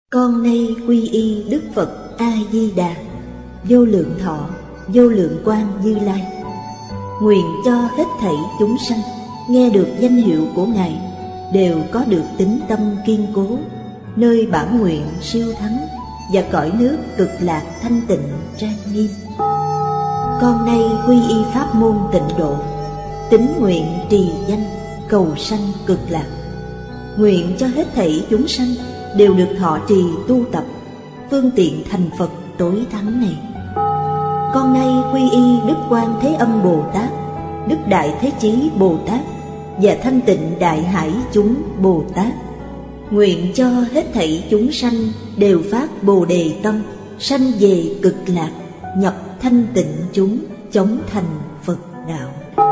Con nay quy y Đức Phật A-di-đà, vô lượng thọ, vô lượng quang Như Lai. Nguyện cho hết thảy chúng sanh nghe được danh hiệu của Ngài đều có được tín tâm kiên cố, nơi bản nguyện siêu thắng và cõi nước cực lạc thanh tịnh trang nghiêm. Con nay quy y pháp môn tịnh độ, tín nguyện trì danh cầu sanh cực lạc. Nguyện cho hết thảy chúng sanh đều được thọ trì tu tập phương tiện thành Phật tối thắng này. Con nay quy y Đức Quan Thế Âm Bồ Tát, Đức Đại Thế Chí Bồ Tát và Thanh Tịnh Đại Hải chúng Bồ Tát. Nguyện cho hết thảy chúng sanh đều phát Bồ Đề tâm, sanh về cực lạc, nhập thanh tịnh chúng, chóng thành Phật đạo.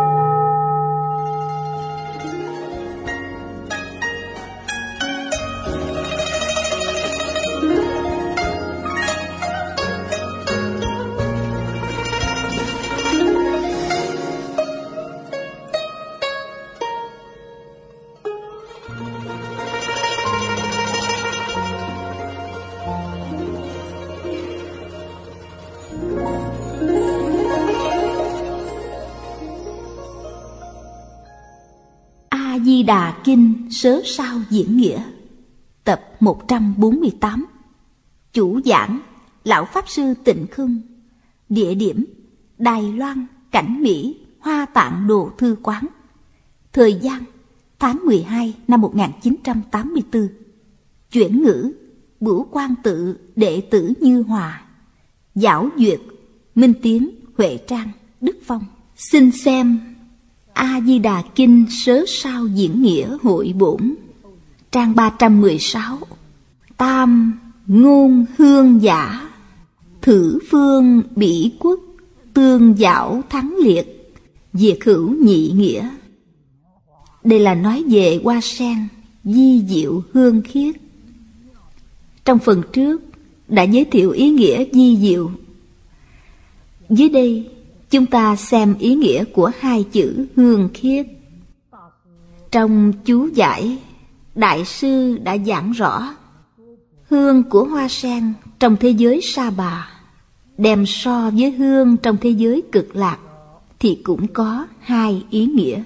Di Đà Kinh Sớ Sao Diễn Nghĩa, tập 148. Chủ giảng Lão Pháp Sư Tịnh Khương. Địa điểm Đài Loan, Cảnh Mỹ, Hoa Tạng Đồ Thư Quán. Thời gian tháng 12 năm 1984. Chuyển ngữ Bửu Quang Tự, đệ tử Như Hòa. Giảo duyệt Minh Tiến, Huệ Trang, Đức Phong. Xin xem A-di-đà Kinh Sớ Sao Diễn Nghĩa Hội Bổn, trang 316. Tam ngôn hương giả, thử phương bỉ quốc, tương giảo thắng liệt, diệt hữu nhị nghĩa. Đây là nói về hoa sen vi diệu hương khiết. Trong phần trước đã giới thiệu ý nghĩa vi diệu. Dưới đây chúng ta xem ý nghĩa của hai chữ hương khiết. Trong chú giải, Đại sư đã giảng rõ hương của hoa sen trong thế giới Sa Bà đem so với hương trong thế giới Cực Lạc thì cũng có hai ý nghĩa.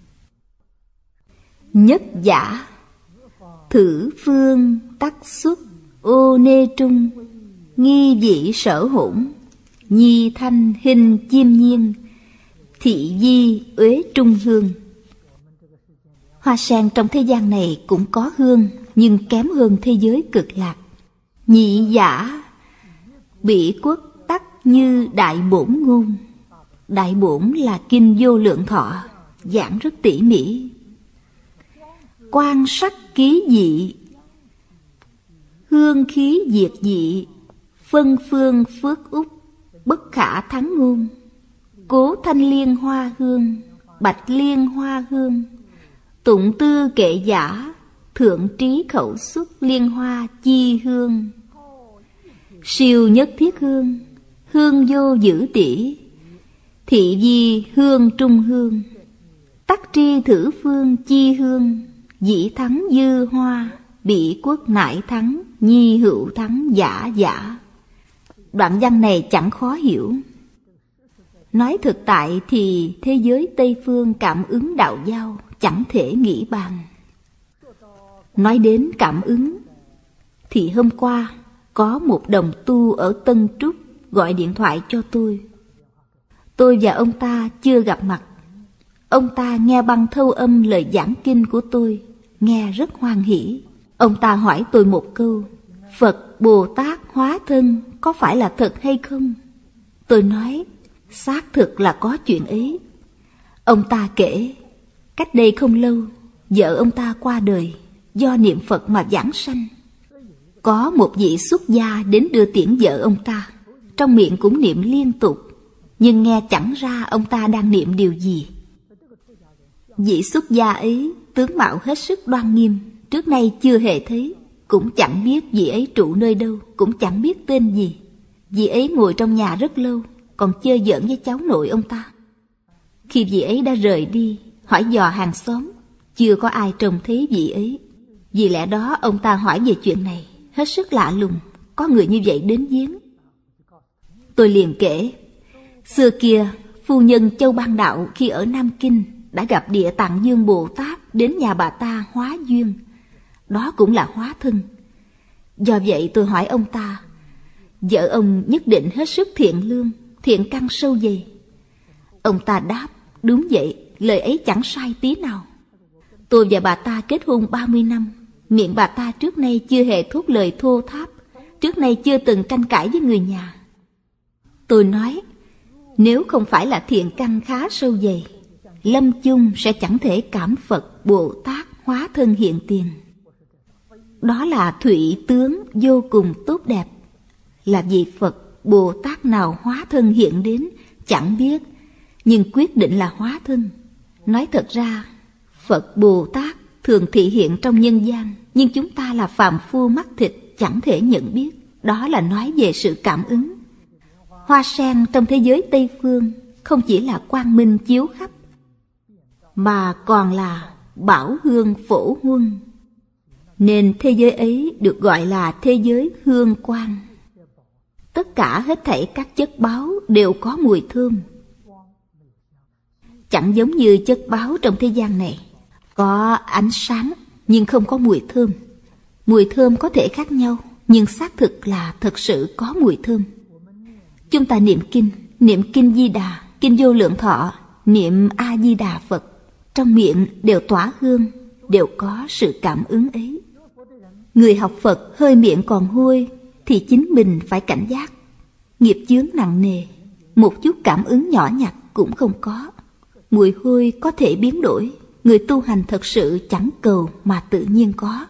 Nhất giả, thử phương tắc xuất ô nê trung, nghi vị sở hỗn, nhi thanh hình chiêm nhiên, thị di uế trung hương. Hoa sen trong thế gian này cũng có hương, nhưng kém hơn thế giới Cực Lạc. Nhị giả, bỉ quốc tắc như đại bổn ngôn. Đại bổn là kinh Vô Lượng Thọ, giảng rất tỉ mỉ. Quan sắc ký dị, hương khí diệt dị, phân phương phước úc, bất khả thắng ngôn. Cố thanh liên hoa hương, bạch liên hoa hương, tụng tư kệ giả, thượng trí khẩu xuất liên hoa chi hương. Siêu nhất thiết hương, hương vô giữ tỉ, thị di hương trung hương. Tắc tri thử phương chi hương, dĩ thắng dư hoa, bỉ quốc nại thắng, nhi hữu thắng giả giả. Đoạn văn này chẳng khó hiểu. Nói thực tại thì thế giới Tây Phương cảm ứng đạo giao chẳng thể nghĩ bàn. Nói đến cảm ứng thì hôm qua có một đồng tu ở Tân Trúc gọi điện thoại cho tôi. Tôi và ông ta chưa gặp mặt. Ông ta nghe băng thâu âm lời giảng kinh của tôi, nghe rất hoan hỉ. Ông ta hỏi tôi một câu: Phật Bồ Tát hóa thân có phải là thật hay không? Tôi nói xác thực là có chuyện ấy. Ông ta kể cách đây không lâu vợ ông ta qua đời do niệm Phật mà vãng sanh. Có một vị xuất gia đến đưa tiễn vợ ông ta, trong miệng cũng niệm liên tục, nhưng nghe chẳng ra ông ta đang niệm điều gì. Vị xuất gia ấy tướng mạo hết sức đoan nghiêm, trước nay chưa hề thấy, cũng chẳng biết vị ấy trụ nơi đâu, cũng chẳng biết tên gì. Vị ấy ngồi trong nhà rất lâu, còn chơi giỡn với cháu nội ông ta. Khi vị ấy đã rời đi, hỏi dò hàng xóm, chưa có ai trông thấy vị ấy. Vì lẽ đó ông ta hỏi về chuyện này, hết sức lạ lùng, có người như vậy đến viếng. Tôi liền kể, xưa kia phu nhân Châu Ban Đạo khi ở Nam Kinh đã gặp Địa Tạng Dương Bồ Tát đến nhà bà ta hóa duyên. Đó cũng là hóa thân. Do vậy tôi hỏi ông ta, vợ ông nhất định hết sức thiện lương, thiện căn sâu dày. Ông ta đáp, đúng vậy, lời ấy chẳng sai tí nào. Tôi và bà ta kết hôn 30 năm, miệng bà ta trước nay chưa hề thốt lời thô tháp, trước nay chưa từng tranh cãi với người nhà. Tôi nói, nếu không phải là thiện căn khá sâu dày, lâm chung sẽ chẳng thể cảm Phật Bồ Tát hóa thân hiện tiền. Đó là thụy tướng vô cùng tốt đẹp, là vì Phật Bồ Tát nào hóa thân hiện đến chẳng biết, nhưng quyết định là hóa thân. Nói thật ra, Phật Bồ Tát thường thị hiện trong nhân gian, nhưng chúng ta là phàm phu mắt thịt chẳng thể nhận biết. Đó là nói về sự cảm ứng. Hoa sen trong thế giới Tây Phương không chỉ là quang minh chiếu khắp, mà còn là bảo hương phổ huân, nên thế giới ấy được gọi là thế giới hương quang. Tất cả hết thảy các chất báu đều có mùi thơm. Chẳng giống như chất báu trong thế gian này, có ánh sáng nhưng không có mùi thơm. Mùi thơm có thể khác nhau, nhưng xác thực là thật sự có mùi thơm. Chúng ta niệm kinh Di Đà, kinh Vô Lượng Thọ, niệm A Di Đà Phật, trong miệng đều tỏa hương, đều có sự cảm ứng ấy. Người học Phật hơi miệng còn hôi thì chính mình phải cảnh giác. Nghiệp chướng nặng nề, một chút cảm ứng nhỏ nhặt cũng không có. Mùi hôi có thể biến đổi, người tu hành thật sự chẳng cầu mà tự nhiên có.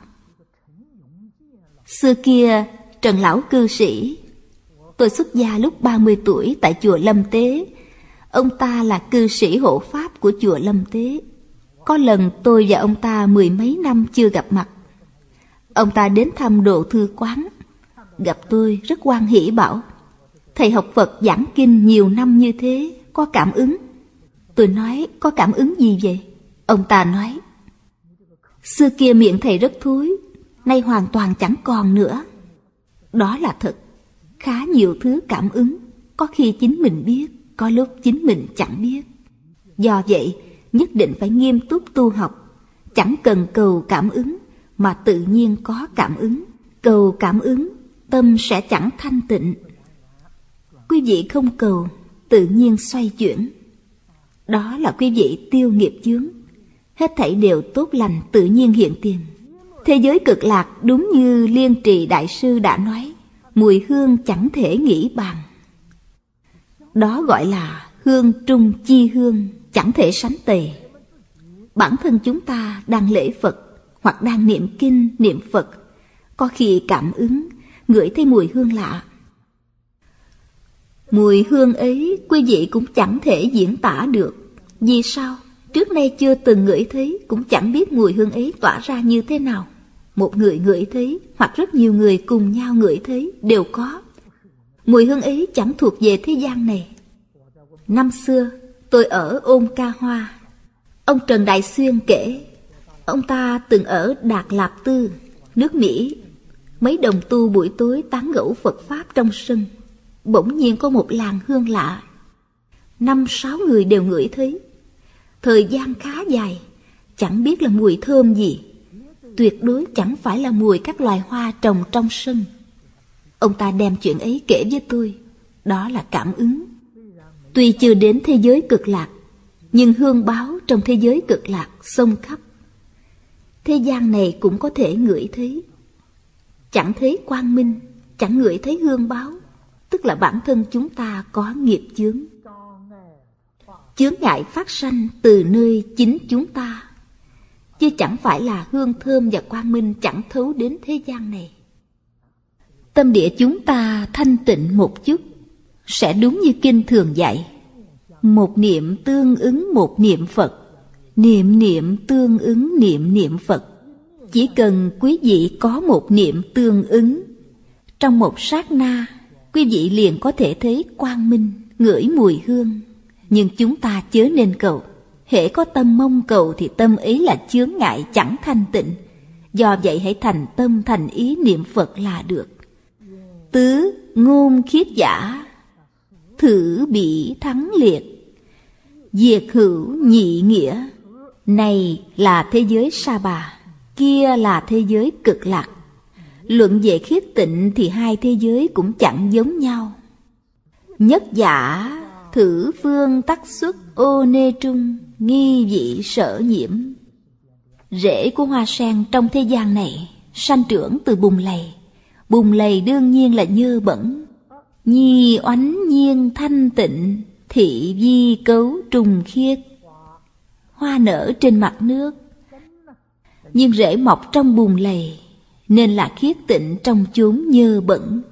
Xưa kia Trần lão cư sĩ, tôi xuất gia lúc 30 tuổi tại chùa Lâm Tế. Ông ta là cư sĩ hộ pháp của chùa Lâm Tế. Có lần tôi và ông ta 10 mấy năm chưa gặp mặt. Ông ta đến thăm Đồ Thư Quán, gặp tôi rất hoan hỉ bảo, thầy học Phật giảng kinh nhiều năm như thế, có cảm ứng. Tôi nói, có cảm ứng gì vậy? Ông ta nói, xưa kia miệng thầy rất thối, nay hoàn toàn chẳng còn nữa. Đó là thật, khá nhiều thứ cảm ứng, có khi chính mình biết, có lúc chính mình chẳng biết. Do vậy, nhất định phải nghiêm túc tu học, chẳng cần cầu cảm ứng, mà tự nhiên có cảm ứng. Cầu cảm ứng, tâm sẽ chẳng thanh tịnh. Quý vị không cầu, tự nhiên xoay chuyển. Đó là quý vị tiêu nghiệp chướng, hết thảy đều tốt lành tự nhiên hiện tiền. Thế giới cực lạc đúng như Liên Trì Đại Sư đã nói, mùi hương chẳng thể nghĩ bàn. Đó gọi là hương trung chi hương, chẳng thể sánh tề. Bản thân chúng ta đang lễ Phật hoặc đang niệm kinh, niệm Phật, có khi cảm ứng, ngửi thấy mùi hương lạ. Mùi hương ấy quý vị cũng chẳng thể diễn tả được. Vì sao? Trước nay chưa từng ngửi thấy, cũng chẳng biết mùi hương ấy tỏa ra như thế nào. Một người ngửi thấy, hoặc rất nhiều người cùng nhau ngửi thấy, đều có. Mùi hương ấy chẳng thuộc về thế gian này. Năm xưa, tôi ở Ôn Ca Hoa. Ông Trần Đại Xuyên kể, ông ta từng ở Đạt Lạp Tư, nước Mỹ. Mấy đồng tu buổi tối tán gẫu Phật Pháp trong sân. Bỗng nhiên có một làn hương lạ. 5-6 người đều ngửi thấy. Thời gian khá dài, chẳng biết là mùi thơm gì. Tuyệt đối chẳng phải là mùi các loài hoa trồng trong sân. Ông ta đem chuyện ấy kể với tôi. Đó là cảm ứng. Tuy chưa đến thế giới cực lạc, nhưng hương báo trong thế giới cực lạc xông khắp. Thế gian này cũng có thể ngửi thấy. Chẳng thấy quang minh, chẳng ngửi thấy hương báo, tức là bản thân chúng ta có nghiệp chướng. Chướng ngại phát sanh từ nơi chính chúng ta, chứ chẳng phải là hương thơm và quang minh chẳng thấu đến thế gian này. Tâm địa chúng ta thanh tịnh một chút, sẽ đúng như kinh thường dạy. Một niệm tương ứng một niệm Phật, niệm niệm tương ứng niệm niệm Phật. Chỉ cần quý vị có một niệm tương ứng, trong một sát na, quý vị liền có thể thấy quang minh, ngửi mùi hương. Nhưng chúng ta chớ nên cầu. Hễ có tâm mong cầu thì tâm ấy là chướng ngại chẳng thanh tịnh. Do vậy hãy thành tâm thành ý niệm Phật là được. Tứ ngôn khiết giả, thử bỉ thắng liệt, diệt hữu nhị nghĩa. Này là thế giới Sa Bà, kia là thế giới Cực Lạc. Luận về khiết tịnh thì hai thế giới cũng chẳng giống nhau. Nhất giả thử phương tắc xuất ô nê trung, nghi vị sở nhiễm. Rễ của hoa sen trong thế gian này sanh trưởng từ bùn lầy. Bùn lầy đương nhiên là nhơ bẩn. Nhi oánh nhiên thanh tịnh, thị vi cấu trùng khiết. Hoa nở trên mặt nước, nhưng rễ mọc trong bùn lầy, nên là khiết tịnh trong chốn nhơ bẩn.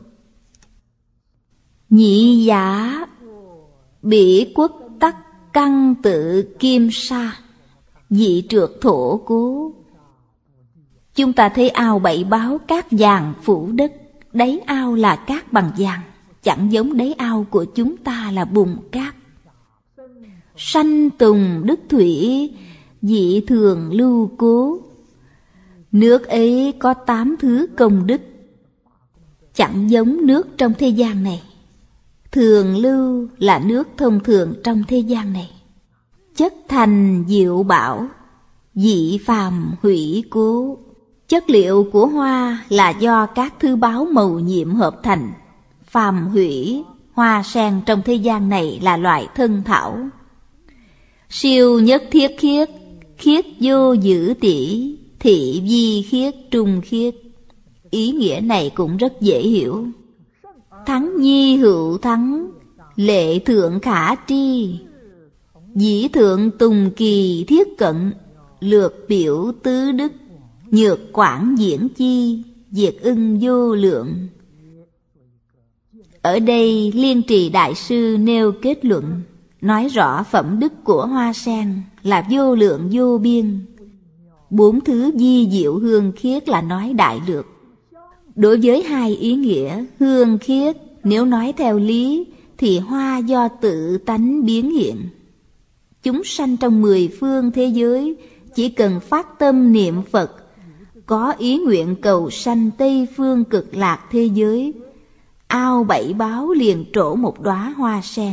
Nhị giả bỉ quốc tắc căn tự kim sa, dị trượt thổ cố. Chúng ta thấy ao bảy báo cát vàng phủ đất, đáy ao là cát bằng vàng, chẳng giống đáy ao của chúng ta là bùn cát. Sanh tùng đức thủy, dị thường lưu cố. Nước ấy có 8 thứ công đức, chẳng giống nước trong thế gian này. Thường lưu là nước thông thường trong thế gian này. Chất thành diệu bảo, dị phàm hủy cố. Chất liệu của hoa là do các thứ báo màu nhiệm hợp thành. Phàm hủy, hoa sen trong thế gian này là loại thân thảo. Siêu nhất thiết khiết, khiết vô giữ tỷ, thị vi khiết trung khiết. Ý nghĩa này cũng rất dễ hiểu. Thắng nhi hữu thắng, lệ thượng khả tri. Dĩ thượng tùng kỳ thiết cận, lược biểu tứ đức. Nhược quảng diễn chi, diệt ưng vô lượng. Ở đây Liên Trì Đại Sư nêu kết luận, nói rõ phẩm đức của hoa sen là vô lượng vô biên. 4 thứ vi diệu hương khiết là nói đại lược. Đối với hai ý nghĩa hương khiết, nếu nói theo lý thì hoa do tự tánh biến hiện. Chúng sanh trong 10 phương thế giới chỉ cần phát tâm niệm Phật, có ý nguyện cầu sanh Tây phương Cực Lạc thế giới, ao bảy báo liền trổ một đóa hoa sen.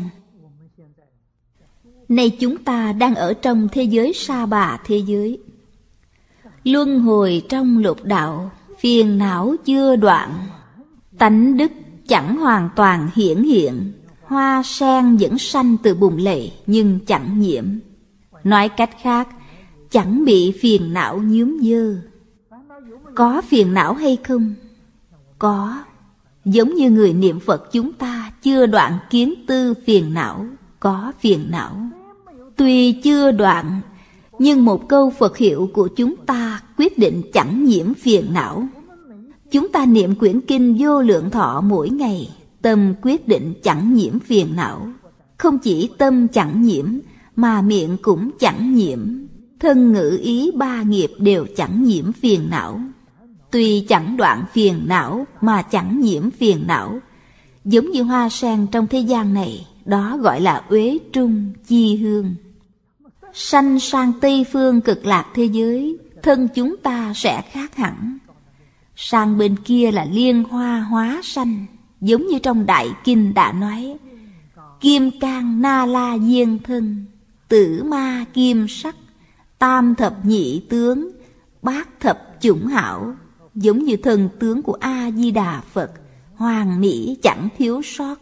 Nay chúng ta đang ở trong thế giới Sa Bà thế giới. Luân hồi trong lục đạo, phiền não chưa đoạn. Tánh đức chẳng hoàn toàn hiển hiện. Hoa sen vẫn sanh từ bùn lầy nhưng chẳng nhiễm. Nói cách khác, chẳng bị phiền não nhuốm dơ. Có phiền não hay không? Có. Giống như người niệm Phật chúng ta chưa đoạn kiến tư phiền não, có phiền não. Tuy chưa đoạn, nhưng một câu Phật hiệu của chúng ta quyết định chẳng nhiễm phiền não. Chúng ta niệm quyển kinh Vô Lượng Thọ mỗi ngày, tâm quyết định chẳng nhiễm phiền não. Không chỉ tâm chẳng nhiễm, mà miệng cũng chẳng nhiễm. Thân ngữ ý 3 nghiệp đều chẳng nhiễm phiền não. Tuy chẳng đoạn phiền não mà chẳng nhiễm phiền não. Giống như hoa sen trong thế gian này, đó gọi là uế trung chi hương. Sanh sang Tây phương Cực Lạc thế giới, thân chúng ta sẽ khác hẳn. Sang bên kia là liên hoa hóa sanh, giống như trong Đại Kinh đã nói: Kim cang na la diên thân, tử ma kim sắc, tam thập nhị tướng, bát thập chủng hảo. Giống như thần tướng của A-di-đà Phật, hoàn mỹ chẳng thiếu sót.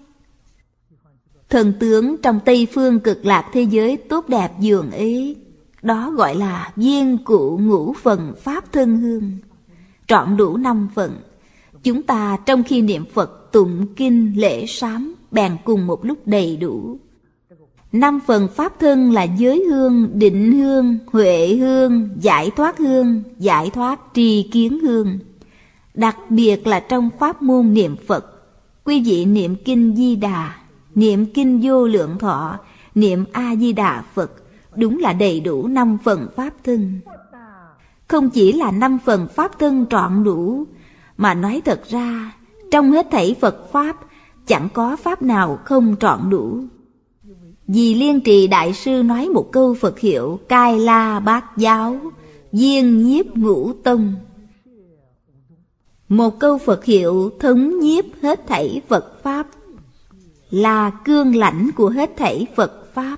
Thần tướng trong Tây phương Cực Lạc thế giới tốt đẹp dường ấy, đó gọi là viên cụ ngũ phần pháp thân hương, trọn đủ 5 phần. Chúng ta trong khi niệm Phật tụng kinh lễ sám bèn cùng một lúc đầy đủ. 5 phần pháp thân là giới hương, định hương, huệ hương, giải thoát hương, giải thoát tri kiến hương. Đặc biệt là trong pháp môn niệm Phật, quý vị niệm kinh Di Đà, niệm kinh Vô Lượng Thọ, niệm A-di-đà Phật, đúng là đầy đủ 5 phần pháp thân. Không chỉ là 5 phần pháp thân trọn đủ, mà nói thật ra, trong hết thảy Phật Pháp, chẳng có Pháp nào không trọn đủ. Vì Liên Trì Đại Sư nói một câu Phật hiệu Cai La Bát Giáo, Viên Nhiếp Ngũ Tông, Một câu Phật hiệu thống nhiếp hết thảy Phật Pháp, là cương lãnh của hết thảy Phật Pháp.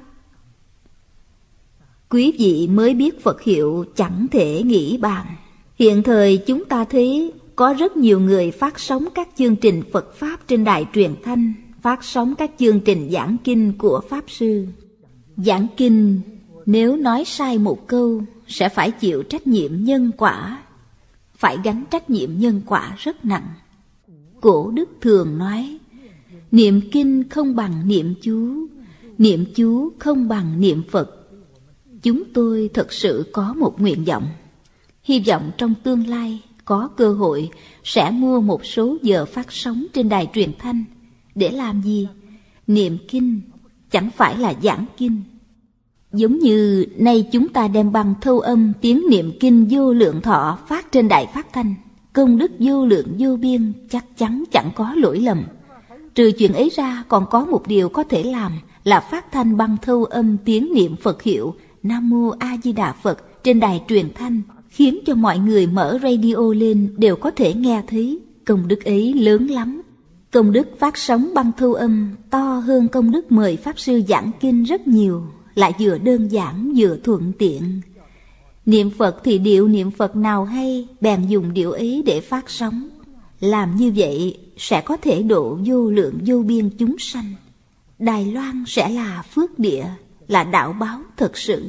Quý vị mới biết Phật hiệu chẳng thể nghĩ bàn. Hiện thời chúng ta thấy có rất nhiều người phát sóng các chương trình Phật Pháp trên đài truyền thanh, phát sóng các chương trình giảng kinh của Pháp Sư. Giảng kinh nếu nói sai một câu sẽ phải chịu trách nhiệm nhân quả, phải gánh trách nhiệm nhân quả rất nặng. Cổ đức thường nói, niệm kinh không bằng niệm chú không bằng niệm Phật. Chúng tôi thật sự có một nguyện vọng, hy vọng trong tương lai có cơ hội sẽ mua một số giờ phát sóng trên đài truyền thanh. Để làm gì? Niệm kinh, chẳng phải là giảng kinh. Giống như nay chúng ta đem băng thâu âm tiếng niệm kinh vô lượng thọ phát trên đài phát thanh, công đức vô lượng vô biên, chắc chắn chẳng có lỗi lầm. Trừ chuyện ấy ra còn có một điều có thể làm là phát thanh băng thâu âm tiếng niệm Phật hiệu Nam Mô A Di Đà Phật trên đài truyền thanh, khiến cho mọi người mở radio lên đều có thể nghe thấy. Công đức ấy lớn lắm. Công đức phát sóng băng thu âm to hơn công đức mời Pháp Sư giảng kinh rất nhiều, lại vừa đơn giản vừa thuận tiện. Niệm Phật thì điệu niệm Phật nào hay, bèn dùng điệu ấy để phát sóng. Làm như vậy sẽ có thể độ vô lượng vô biên chúng sanh. Đài Loan sẽ là phước địa, là đạo báo thật sự.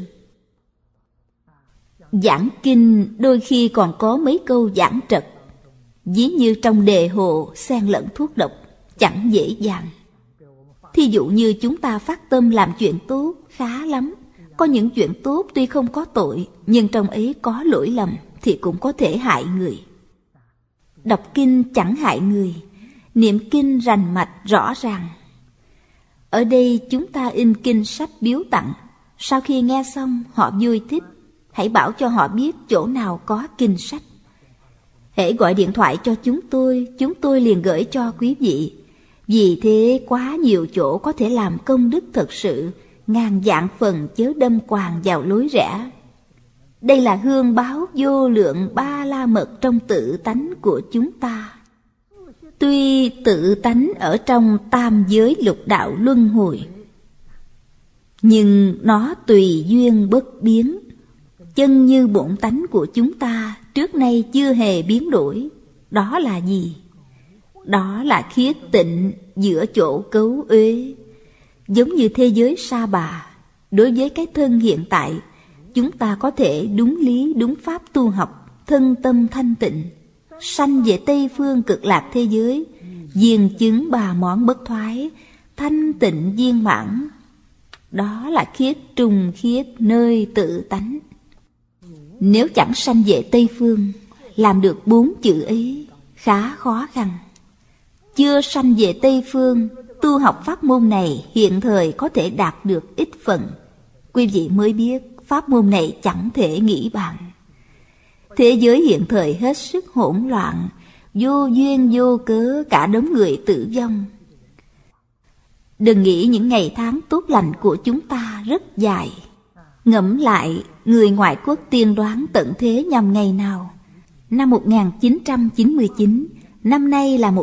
Giảng kinh đôi khi còn có mấy câu giảng trật, ví như trong đề hồ xen lẫn thuốc độc, chẳng dễ dàng. Thí dụ như chúng ta phát tâm làm chuyện tốt khá lắm. Có những chuyện tốt tuy không có tội, nhưng trong ấy có lỗi lầm thì cũng có thể hại người. Đọc kinh chẳng hại người, niệm kinh rành mạch rõ ràng. Ở đây chúng ta in kinh sách biếu tặng, sau khi nghe xong họ vui thích, hãy bảo cho họ biết chỗ nào có kinh sách. Hễ gọi điện thoại cho chúng tôi liền gửi cho quý vị. Vì thế quá nhiều chỗ có thể làm công đức thật sự, ngàn vạn phần chớ đâm quàng vào lối rẽ. Đây là hương báo vô lượng ba la mật trong tự tánh của chúng ta. Tuy tự tánh ở trong tam giới lục đạo luân hồi, nhưng nó tùy duyên bất biến. Chân như bổn tánh của chúng ta trước nay chưa hề biến đổi. Đó là gì? Đó là khiết tịnh giữa chỗ cấu uế. Giống như thế giới Sa Bà, đối với cái thân hiện tại, chúng ta có thể đúng lý đúng pháp tu học, thân tâm thanh tịnh, sanh về Tây phương cực lạc thế giới, viên chứng ba món bất thoái, thanh tịnh viên mãn. Đó là khiết trùng khiết nơi tự tánh. Nếu chẳng sanh về Tây phương, làm được 4 chữ ấy khá khó khăn. Chưa sanh về Tây phương, tu học pháp môn này hiện thời có thể đạt được ít phần. Quý vị mới biết pháp môn này chẳng thể nghĩ bàn. Thế giới hiện thời hết sức hỗn loạn, vô duyên vô cớ cả đống người tử vong. Đừng nghĩ những ngày tháng tốt lành của chúng ta rất dài. Ngẫm lại, người ngoại quốc tiên đoán tận thế nhằm ngày nào? Năm 1999, năm nay là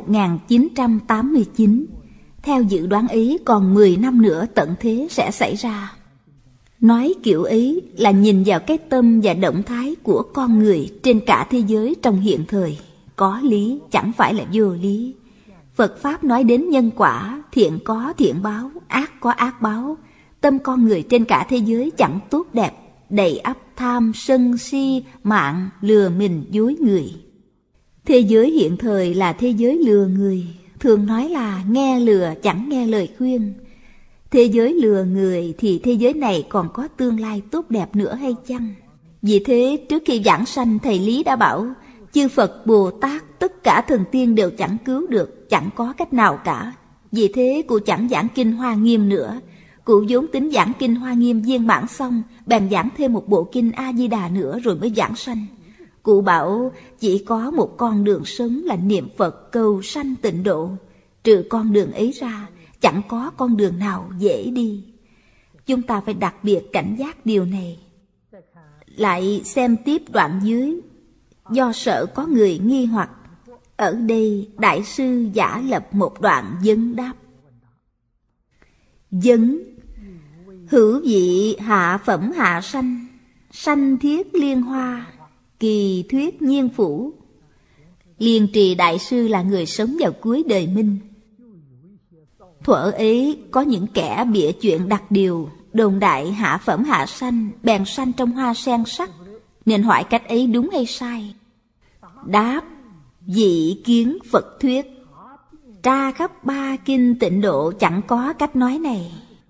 1989. Theo dự đoán ấy còn 10 năm nữa tận thế sẽ xảy ra. Nói kiểu ấy là nhìn vào cái tâm và động thái của con người trên cả thế giới trong hiện thời. Có lý chẳng phải là vô lý. Phật Pháp nói đến nhân quả, thiện có thiện báo, ác có ác báo. Tâm con người trên cả thế giới chẳng tốt đẹp, đầy ắp tham, sân, si, mạng, lừa mình, dối người. Thế giới hiện thời là thế giới lừa người, thường nói là nghe lừa chẳng nghe lời khuyên. Thế giới lừa người thì thế giới này còn có tương lai tốt đẹp nữa hay chăng? Vì thế trước khi giảng sanh, thầy Lý đã bảo chư Phật, Bồ Tát, tất cả thần tiên đều chẳng cứu được, chẳng có cách nào cả. Vì thế cụ chẳng giảng kinh Hoa Nghiêm nữa. Cụ vốn tính giảng kinh Hoa Nghiêm viên mãn xong, bèn giảng thêm một bộ kinh A Di Đà nữa rồi mới giảng sanh. Cụ bảo chỉ có một con đường sống là niệm Phật cầu sanh tịnh độ. Trừ con đường ấy ra, chẳng có con đường nào dễ đi. Chúng ta phải đặc biệt cảnh giác điều này. Lại xem tiếp đoạn dưới. Do sợ có người nghi hoặc, Ở đây Đại sư giả lập một đoạn vấn đáp. Vấn: hữu vị hạ phẩm hạ sanh, sanh thiết liên hoa, kỳ thuyết nhiên phủ. Liên Trì Đại sư là người sống vào cuối đời Minh. Thuở ấy có những kẻ bịa chuyện đặt điều, đồn đại hạ phẩm hạ sanh bèn sanh trong hoa sen sắc, nên hỏi cách ấy đúng hay sai. Đáp: vị kiến Phật thuyết. Tra khắp 3 kinh Tịnh Độ chẳng có cách nói này.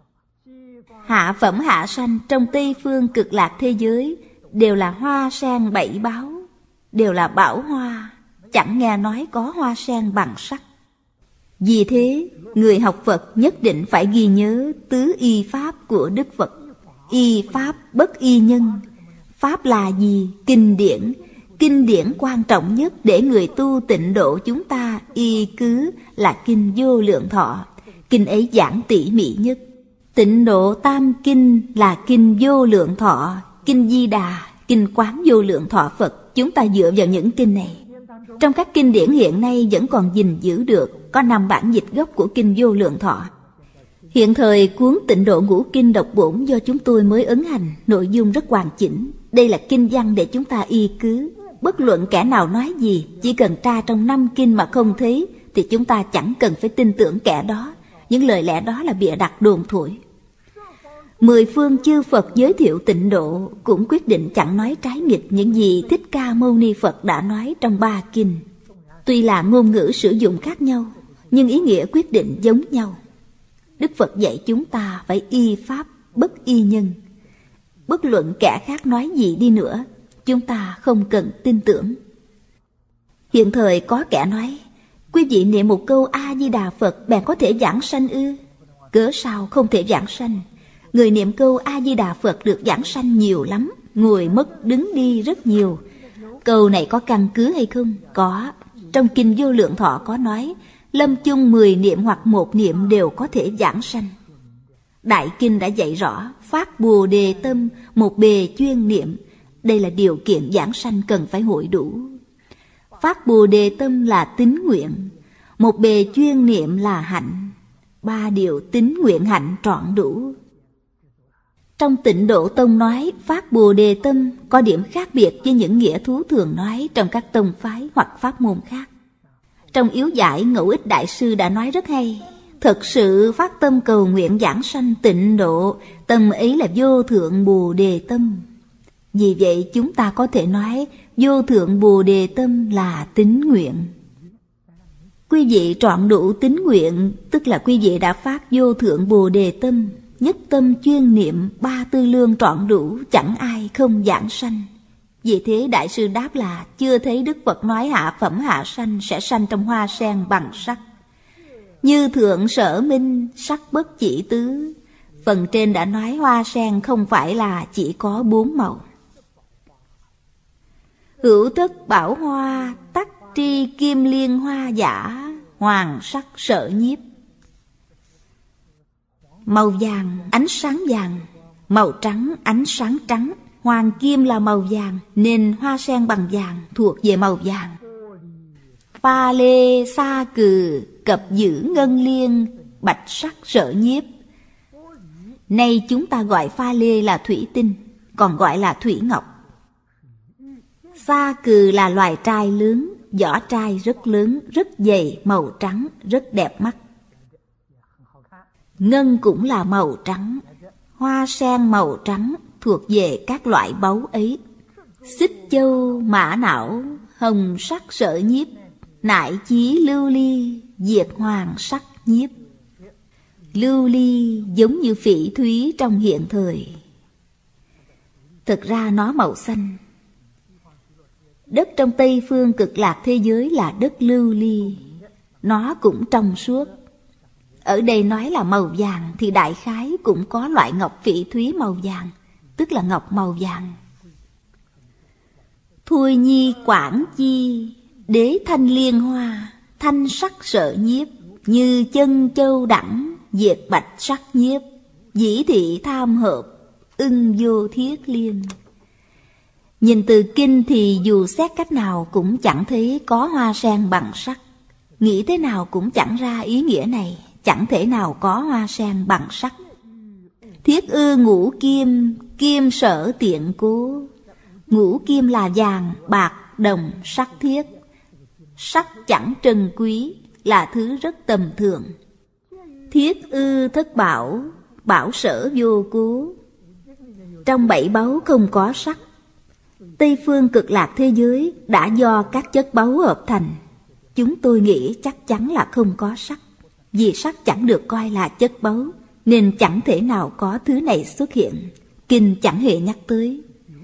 Hạ phẩm hạ sanh trong Tây phương Cực Lạc thế giới đều là hoa sen 7 báo, đều là bảo hoa, chẳng nghe nói có hoa sen bằng sắc. Vì thế, người học Phật nhất định phải ghi nhớ tứ y pháp của Đức Phật. Y pháp bất y nhân. Pháp là gì? Kinh điển. Kinh điển quan trọng nhất để người tu Tịnh Độ chúng ta y cứ là kinh Vô Lượng Thọ. Kinh ấy giảng tỉ mỉ nhất. Tịnh Độ Tam Kinh là kinh Vô Lượng Thọ, kinh Di Đà, kinh Quán Vô Lượng Thọ Phật. Chúng ta dựa vào những kinh này. Trong các kinh điển hiện nay vẫn còn gìn giữ được, có 5 bản dịch gốc của kinh Vô Lượng Thọ. Hiện thời cuốn Tịnh Độ Ngũ Kinh độc bổn do chúng tôi mới ấn hành, nội dung rất hoàn chỉnh. Đây là kinh văn để chúng ta y cứ. Bất luận kẻ nào nói gì, chỉ cần tra trong 5 kinh mà không thấy, thì chúng ta chẳng cần phải tin tưởng kẻ đó. Những lời lẽ đó là bịa đặt đồn thổi. 10 phương chư Phật giới thiệu Tịnh Độ cũng quyết định chẳng nói trái nghịch những gì Thích Ca Mâu Ni Phật đã nói trong 3 kinh. Tuy là ngôn ngữ sử dụng khác nhau, nhưng ý nghĩa quyết định giống nhau. Đức Phật dạy chúng ta phải y pháp bất y nhân. Bất luận kẻ khác nói gì đi nữa, chúng ta không cần tin tưởng. Hiện thời có kẻ nói: quý vị niệm một câu A-di-đà Phật bèn có giảng sanh ư? Cớ sao không thể giảng sanh? Người niệm câu A-di-đà Phật được giảng sanh nhiều lắm, ngồi mất đứng đi rất nhiều. Câu này có căn cứ hay không? Có. Trong kinh Vô Lượng Thọ có nói, lâm chung 10 niệm hoặc 1 niệm đều có thể giảng sanh. Đại kinh đã dạy rõ, phát Bồ Đề tâm, một bề chuyên niệm. Đây là điều kiện giảng sanh cần phải hội đủ. Phát Bồ Đề tâm là tín nguyện, một bề chuyên niệm là hạnh. 3 điều tín nguyện hạnh trọn đủ. Trong Tịnh Độ Tông nói phát Bồ Đề tâm có điểm khác biệt với những nghĩa thú thường nói trong các tông phái hoặc pháp môn khác. Trong yếu giải Ngẫu Ích Đại sư đã nói rất hay. Thật sự phát tâm cầu nguyện giảng sanh tịnh độ, tâm ấy là vô thượng Bồ Đề tâm. Vì vậy chúng ta có thể nói vô thượng Bồ Đề tâm là tín nguyện. Quý vị trọn đủ tín nguyện, tức là quý vị đã phát vô thượng Bồ Đề tâm, nhất tâm chuyên niệm, 3 tư lương trọn đủ, chẳng ai không giảng sanh. Vì thế Đại sư đáp là chưa thấy Đức Phật nói hạ phẩm hạ sanh sẽ sanh trong hoa sen bằng sắc. Như Thượng Sở Minh sắc bất chỉ tứ. Phần trên đã nói hoa sen không phải là chỉ có 4 màu. Hữu tất bảo hoa tắc tri kim liên hoa giả, hoàng sắc sở nhiếp. Màu vàng ánh sáng vàng, màu trắng ánh sáng trắng. Hoàng kim là màu vàng nên hoa sen bằng vàng thuộc về màu vàng. Pha lê sa cừ cập giữ ngân liên, bạch sắc sở nhiếp. Nay chúng ta gọi pha lê là thủy tinh, còn gọi là thủy ngọc. Sa cừ là loài trai lớn, vỏ trai rất lớn, rất dày, màu trắng, rất đẹp mắt. Ngân cũng là màu trắng. Hoa sen màu trắng thuộc về các loại báu ấy. Xích châu, mã não, hồng sắc sở nhiếp, nại chí lưu ly, diệt hoàng sắc nhiếp. Lưu ly giống như phỉ thúy trong hiện thời. Thực ra nó màu xanh. Đất trong Tây phương Cực Lạc thế giới là đất lưu ly, nó cũng trong suốt. Ở đây nói là màu vàng thì đại khái cũng có loại ngọc phỉ thúy màu vàng, tức là ngọc màu vàng. Thôi nhi quảng chi, đế thanh liên hoa, thanh sắc sở nhiếp, như chân châu đẳng, diệt bạch sắc nhiếp, dĩ thị tham hợp, ưng vô thiết liên. Nhìn từ kinh thì dù xét cách nào cũng chẳng thấy có hoa sen bằng sắc. Nghĩ thế nào cũng chẳng ra ý nghĩa này, chẳng thể nào có hoa sen bằng sắc. Thiết ư ngũ kim, kim sở tiện cố. Ngũ kim là vàng, bạc, đồng, sắc thiết. Sắc chẳng trân quý, là thứ rất tầm thường. Thiết ư thất bảo, bảo sở vô cố. Trong 7 báu không có sắc. Tây phương cực lạc thế giới đã do các chất báu hợp thành. Chúng tôi nghĩ chắc chắn là không có sắc. Vì sắc chẳng được coi là chất báu, nên chẳng thể nào có thứ này xuất hiện. Kinh chẳng hề nhắc tới.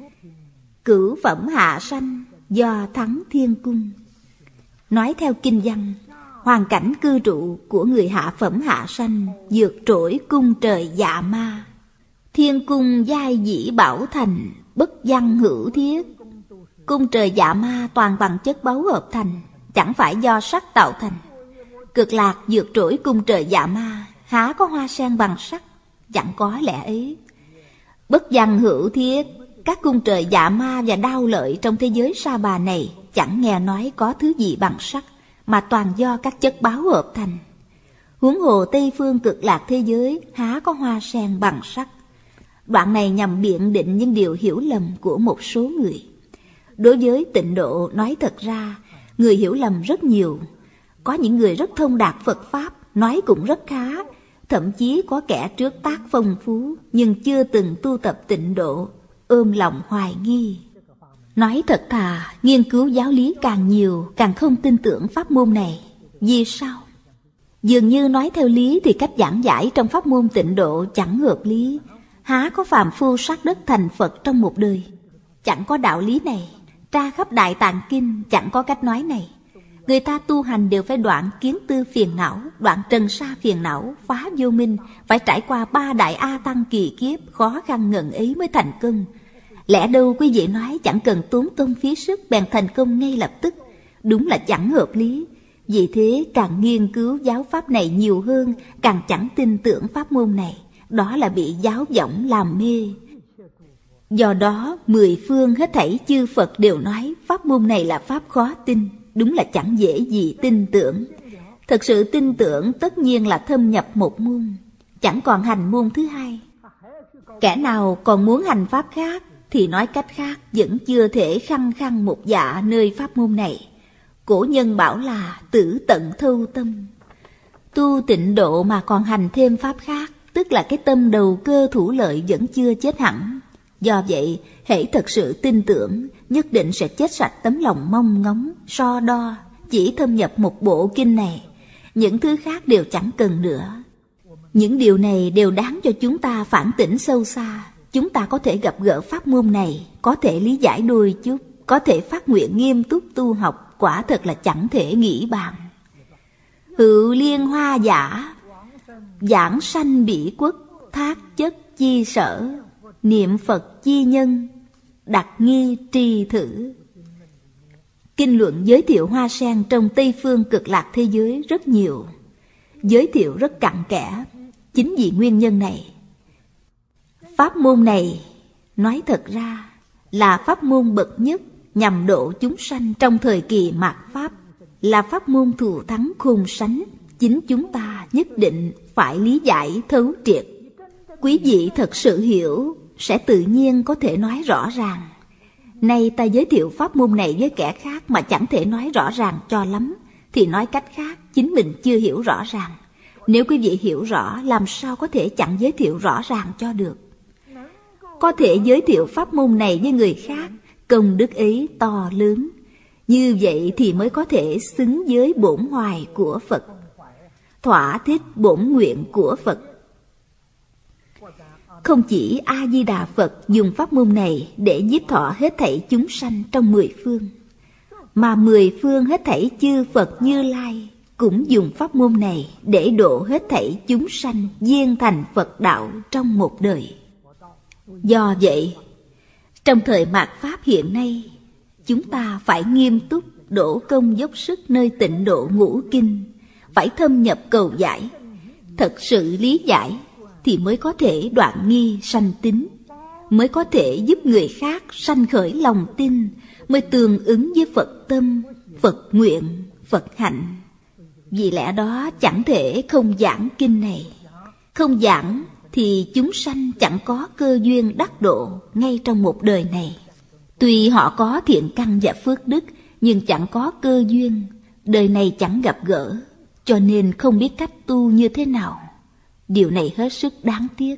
Cửu phẩm hạ sanh do thắng thiên cung. Nói theo kinh văn, hoàn cảnh cư trụ của người hạ phẩm hạ sanh vượt trội cung trời dạ ma. Thiên cung giai dĩ bảo thành, bất văn hữu thiết. Cung trời dạ ma toàn bằng chất báu hợp thành, chẳng phải do sắc tạo thành. Cực lạc vượt trội cung trời dạ ma, há có hoa sen bằng sắc, chẳng có lẽ ấy. Bất văn hữu thiết, các cung trời dạ ma và đao lợi trong thế giới sa bà này chẳng nghe nói có thứ gì bằng sắc, mà toàn do các chất báu hợp thành. Huống hồ Tây phương cực lạc thế giới há có hoa sen bằng sắc. Đoạn này nhằm biện định những điều hiểu lầm của một số người. Đối với tịnh độ nói thật ra, người hiểu lầm rất nhiều. Có những người rất thông đạt Phật Pháp, nói cũng rất khá. Thậm chí có kẻ trước tác phong phú, nhưng chưa từng tu tập tịnh độ, ôm lòng hoài nghi. Nói thật thà, nghiên cứu giáo lý càng nhiều, càng không tin tưởng pháp môn này. Vì sao? Dường như nói theo lý thì cách giảng giải trong pháp môn tịnh độ chẳng hợp lý. Há có phàm phu sát đất thành Phật trong một đời? Chẳng có đạo lý này. Tra khắp Đại Tạng Kinh chẳng có cách nói này. Người ta tu hành đều phải đoạn kiến tư phiền não, đoạn trần sa phiền não, phá vô minh, phải trải qua 3 đại A Tăng kỳ kiếp khó khăn ngần ấy mới thành công. Lẽ đâu quý vị nói chẳng cần tốn công phí sức bèn thành công ngay lập tức? Đúng là chẳng hợp lý. Vì thế càng nghiên cứu giáo pháp này nhiều hơn, càng chẳng tin tưởng pháp môn này. Đó là bị giáo vọng làm mê. Do đó 10 phương hết thảy chư Phật đều nói pháp môn này là pháp khó tin. Đúng là chẳng dễ gì tin tưởng. Thật sự tin tưởng tất nhiên là thâm nhập một môn, chẳng còn hành môn thứ hai. Kẻ nào còn muốn hành pháp khác thì nói cách khác vẫn chưa thể khăng khăng một dạ nơi pháp môn này. Cổ nhân bảo là tử tận thâu tâm. Tu tịnh độ mà còn hành thêm pháp khác, tức là cái tâm đầu cơ thủ lợi vẫn chưa chết hẳn. Do vậy, hễ thật sự tin tưởng, nhất định sẽ chết sạch tấm lòng mong ngóng, so đo, chỉ thâm nhập một bộ kinh này. Những thứ khác đều chẳng cần nữa. Những điều này đều đáng cho chúng ta phản tỉnh sâu xa. Chúng ta có thể gặp gỡ pháp môn này, có thể lý giải đôi chút, có thể phát nguyện nghiêm túc tu học, quả thật là chẳng thể nghĩ bàn. Hữu liên hoa giả, giảng sanh bỉ quốc, thác chất chi sở, niệm Phật chi nhân, đặt nghi tri thử. Kinh luận giới thiệu hoa sen trong Tây phương cực lạc thế giới rất nhiều, giới thiệu rất cặn kẽ. Chính vì nguyên nhân này, pháp môn này nói thật ra là pháp môn bậc nhất nhằm độ chúng sanh trong thời kỳ mạt Pháp, là pháp môn thù thắng khôn sánh. Chính chúng ta nhất định phải lý giải thấu triệt. Quý vị thật sự hiểu sẽ tự nhiên có thể nói rõ ràng. Nay ta giới thiệu pháp môn này với kẻ khác mà chẳng thể nói rõ ràng cho lắm, thì nói cách khác chính mình chưa hiểu rõ ràng. Nếu quý vị hiểu rõ, làm sao có thể chẳng giới thiệu rõ ràng cho được? Có thể giới thiệu pháp môn này với người khác, công đức ấy to lớn. Như vậy thì mới có thể xứng với bổn hoài của Phật, thỏa thích bổn nguyện của Phật. Không chỉ A-di-đà Phật dùng pháp môn này để nhiếp thọ hết thảy chúng sanh trong 10 phương, mà 10 phương hết thảy chư Phật Như Lai cũng dùng pháp môn này để độ hết thảy chúng sanh viên thành Phật đạo trong một đời. Do vậy, trong thời mạt Pháp hiện nay, chúng ta phải nghiêm túc đổ công dốc sức nơi tịnh độ ngũ kinh, phải thâm nhập cầu giải, thật sự lý giải thì mới có thể đoạn nghi sanh tín. mới có thể giúp người khác sanh khởi lòng tin, mới tương ứng với Phật tâm, Phật nguyện, Phật hạnh. Vì lẽ đó chẳng thể không giảng kinh này. Không giảng thì chúng sanh chẳng có cơ duyên đắc độ ngay trong một đời này. Tuy họ có thiện căn và phước đức, nhưng chẳng có cơ duyên, đời này chẳng gặp gỡ, cho nên không biết cách tu như thế nào. Điều này hết sức đáng tiếc.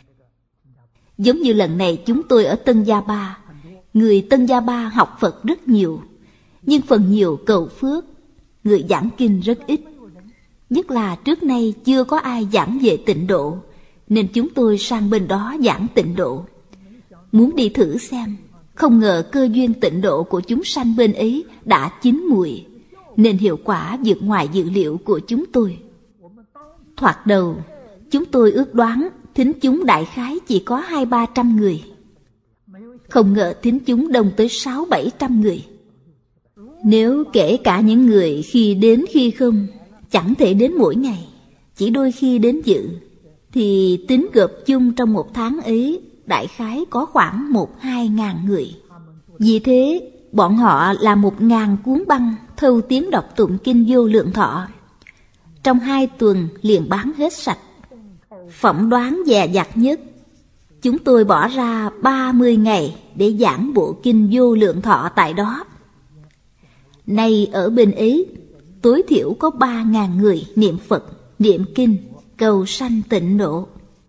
Giống như lần này chúng tôi ở Tân Gia Ba, người Tân Gia Ba học Phật rất nhiều, nhưng phần nhiều cầu phước, người giảng kinh rất ít. Nhất là trước nay chưa có ai giảng về tịnh độ, nên chúng tôi sang bên đó giảng tịnh độ. Muốn đi thử xem, không ngờ cơ duyên tịnh độ của chúng sanh bên ấy đã chín mùi, nên hiệu quả vượt ngoài dự liệu của chúng tôi. Thoạt đầu, chúng tôi ước đoán thính chúng đại khái chỉ có 200-300 người. Không ngờ thính chúng đông tới 600-700 người. Nếu kể cả những người khi đến khi không, chẳng thể đến mỗi ngày, chỉ đôi khi đến dự, thì tính gộp chung trong một tháng ấy đại khái có khoảng 1-2 ngàn người. Vì thế, bọn họ làm 1000 cuốn băng thâu tiếng đọc tụng kinh Vô Lượng Thọ. Trong 2 tuần liền bán hết sạch. Phỏng đoán dè dặt nhất, chúng tôi bỏ ra 30 ngày để giảng bộ kinh Vô Lượng Thọ tại đó. Nay ở bên ấy, tối thiểu có 3.000 người niệm Phật, niệm kinh, cầu sanh tịnh độ.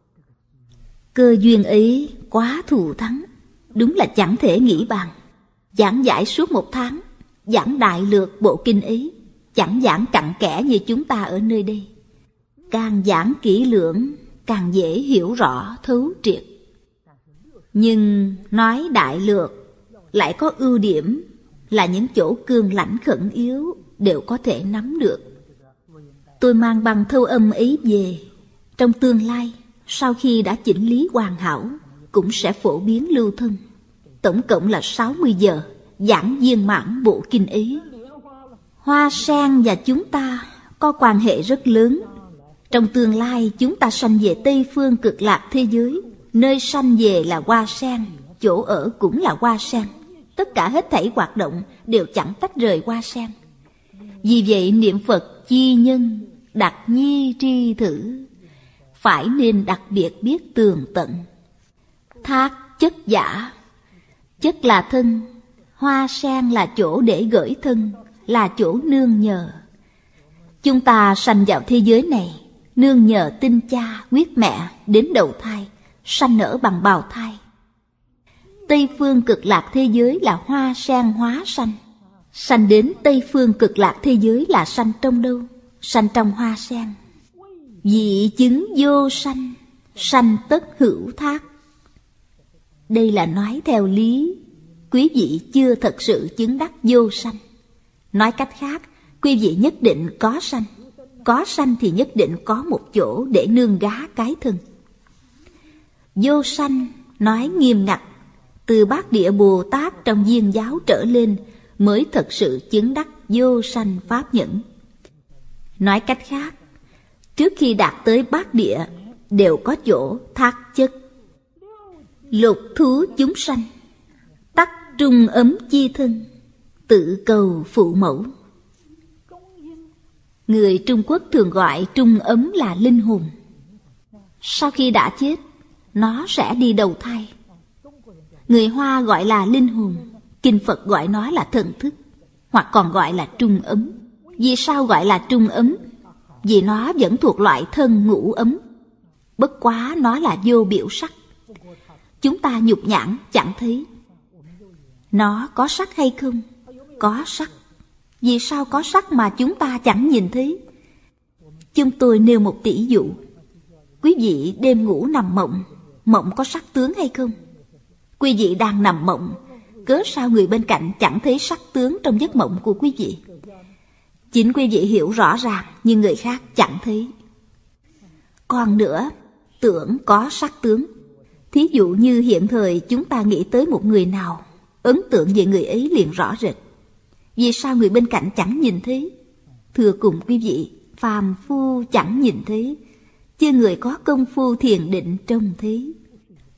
Cơ duyên ấy quá thù thắng, đúng là chẳng thể nghĩ bàn. Giảng giải suốt 1 tháng, giảng đại lược bộ kinh ấy, chẳng giảng cặn kẽ như chúng ta ở nơi đây. Càng giảng kỹ lưỡng, càng dễ hiểu rõ thấu triệt. Nhưng nói đại lược lại có ưu điểm là những chỗ cương lãnh khẩn yếu đều có thể nắm được. Tôi mang băng thâu âm ấy về. Trong tương lai, sau khi đã chỉnh lý hoàn hảo, cũng sẽ phổ biến lưu thông. Tổng cộng là 60 giờ giảng viên mãn bộ kinh ấy. Hoa sen và chúng ta có quan hệ rất lớn. Trong tương lai chúng ta sanh về Tây Phương Cực Lạc thế giới, nơi sanh về là hoa sen, chỗ ở cũng là hoa sen. Tất cả hết thảy hoạt động đều chẳng tách rời hoa sen. Vì vậy niệm Phật chi nhân, đặc nhi tri thử, phải nên đặc biệt biết tường tận. Thác chất giả, chất là thân, hoa sen là chỗ để gửi thân, là chỗ nương nhờ. Chúng ta sanh vào thế giới này, nương nhờ tinh cha, huyết mẹ đến đầu thai, sanh nở bằng bào thai. Tây Phương Cực Lạc thế giới là hoa sen hóa sanh. Sanh đến Tây Phương Cực Lạc thế giới là sanh trong đâu? Sanh trong hoa sen. Vị chứng vô sanh, sanh tất hữu thác. Đây là nói theo lý, quý vị chưa thật sự chứng đắc vô sanh. Nói cách khác, quý vị nhất định có sanh. Có sanh thì nhất định có một chỗ để nương gá cái thân. Vô sanh nói nghiêm ngặt, từ Bát Địa Bồ Tát trong Viên giáo trở lên mới thật sự chứng đắc vô sanh pháp nhẫn. Nói cách khác, trước khi đạt tới Bát Địa đều có chỗ thác chất. Lục thú chúng sanh, tắc trung ấm chi thân, tự cầu phụ mẫu. Người Trung Quốc thường gọi trung ấm là linh hồn. Sau khi đã chết, nó sẽ đi đầu thai. Người Hoa gọi là linh hồn, kinh Phật gọi nó là thần thức, hoặc còn gọi là trung ấm. Vì sao gọi là trung ấm? Vì nó vẫn thuộc loại thân ngũ ấm. Bất quá nó là vô biểu sắc. Chúng ta nhục nhãn chẳng thấy. Nó có sắc hay không? Có sắc. Vì sao có sắc mà chúng ta chẳng nhìn thấy? Chúng tôi nêu một tỷ dụ. Quý vị đêm ngủ nằm mộng, mộng có sắc tướng hay không? Quý vị đang nằm mộng, cớ sao người bên cạnh chẳng thấy sắc tướng trong giấc mộng của quý vị? Chính quý vị hiểu rõ ràng, nhưng người khác chẳng thấy. Còn nữa, tưởng có sắc tướng. Thí dụ như hiện thời chúng ta nghĩ tới một người nào, ấn tượng về người ấy liền rõ rệt. Vì sao người bên cạnh chẳng nhìn thấy? Thưa cùng quý vị, phàm phu chẳng nhìn thấy, chứ người có công phu thiền định trông thấy.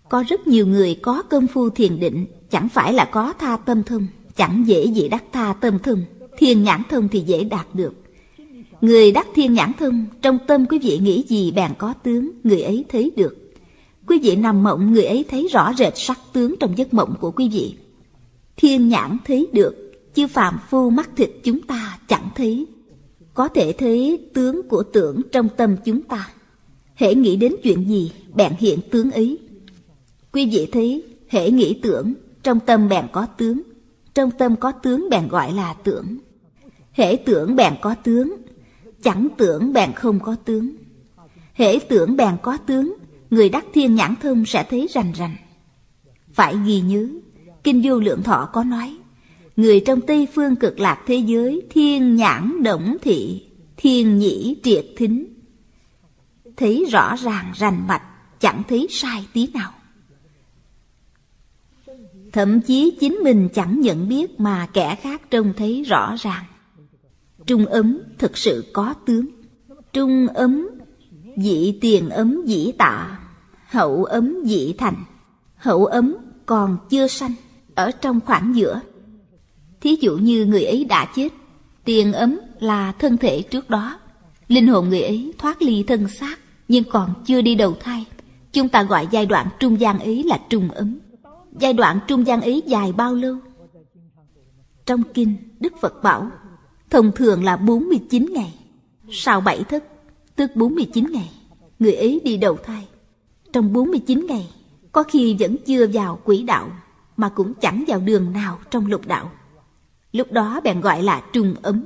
Có rất nhiều người có công phu thiền định, chẳng phải là có tha tâm thông, chẳng dễ gì đắc tha tâm thông. Thiên nhãn thông thì dễ đạt được. Người đắc thiên nhãn thông, trong tâm quý vị nghĩ gì bèn có tướng, người ấy thấy được. Quý vị nằm mộng, người ấy thấy rõ rệt sắc tướng trong giấc mộng của quý vị. Thiên nhãn thấy được, chứ phàm phu mắt thịt chúng ta chẳng thấy. Có thể thấy tướng của tưởng trong tâm chúng ta. Hễ nghĩ đến chuyện gì, bèn hiện tướng ấy. Quý vị thấy, hễ nghĩ tưởng, trong tâm bèn có tướng. Trong tâm có tướng bèn gọi là tưởng. Hễ tưởng bèn có tướng, chẳng tưởng bèn không có tướng. Hễ tưởng bèn có tướng, người đắc thiên nhãn thông sẽ thấy rành rành. Phải ghi nhớ, Kinh Vô Lượng Thọ có nói, người trong Tây Phương Cực Lạc thế giới, thiên nhãn động thị, thiên nhĩ triệt thính. Thấy rõ ràng rành mạch, chẳng thấy sai tí nào. Thậm chí chính mình chẳng nhận biết mà kẻ khác trông thấy rõ ràng. Trung ấm thực sự có tướng. Trung ấm dĩ tiền ấm dĩ tạ, hậu ấm dĩ thành. Hậu ấm còn chưa sanh, ở trong khoảng giữa. Thí dụ như người ấy đã chết, tiền ấm là thân thể trước đó, linh hồn người ấy thoát ly thân xác nhưng còn chưa đi đầu thai. Chúng ta gọi giai đoạn trung gian ấy là trung ấm. Giai đoạn trung gian ấy dài bao lâu? Trong kinh, Đức Phật bảo, thông thường là 49 ngày. Sau 7 thất, tức 49 ngày, người ấy đi đầu thai. Trong 49 ngày, có khi vẫn chưa vào quỹ đạo, mà cũng chẳng vào đường nào trong lục đạo. Lúc đó bèn gọi là trung ấm.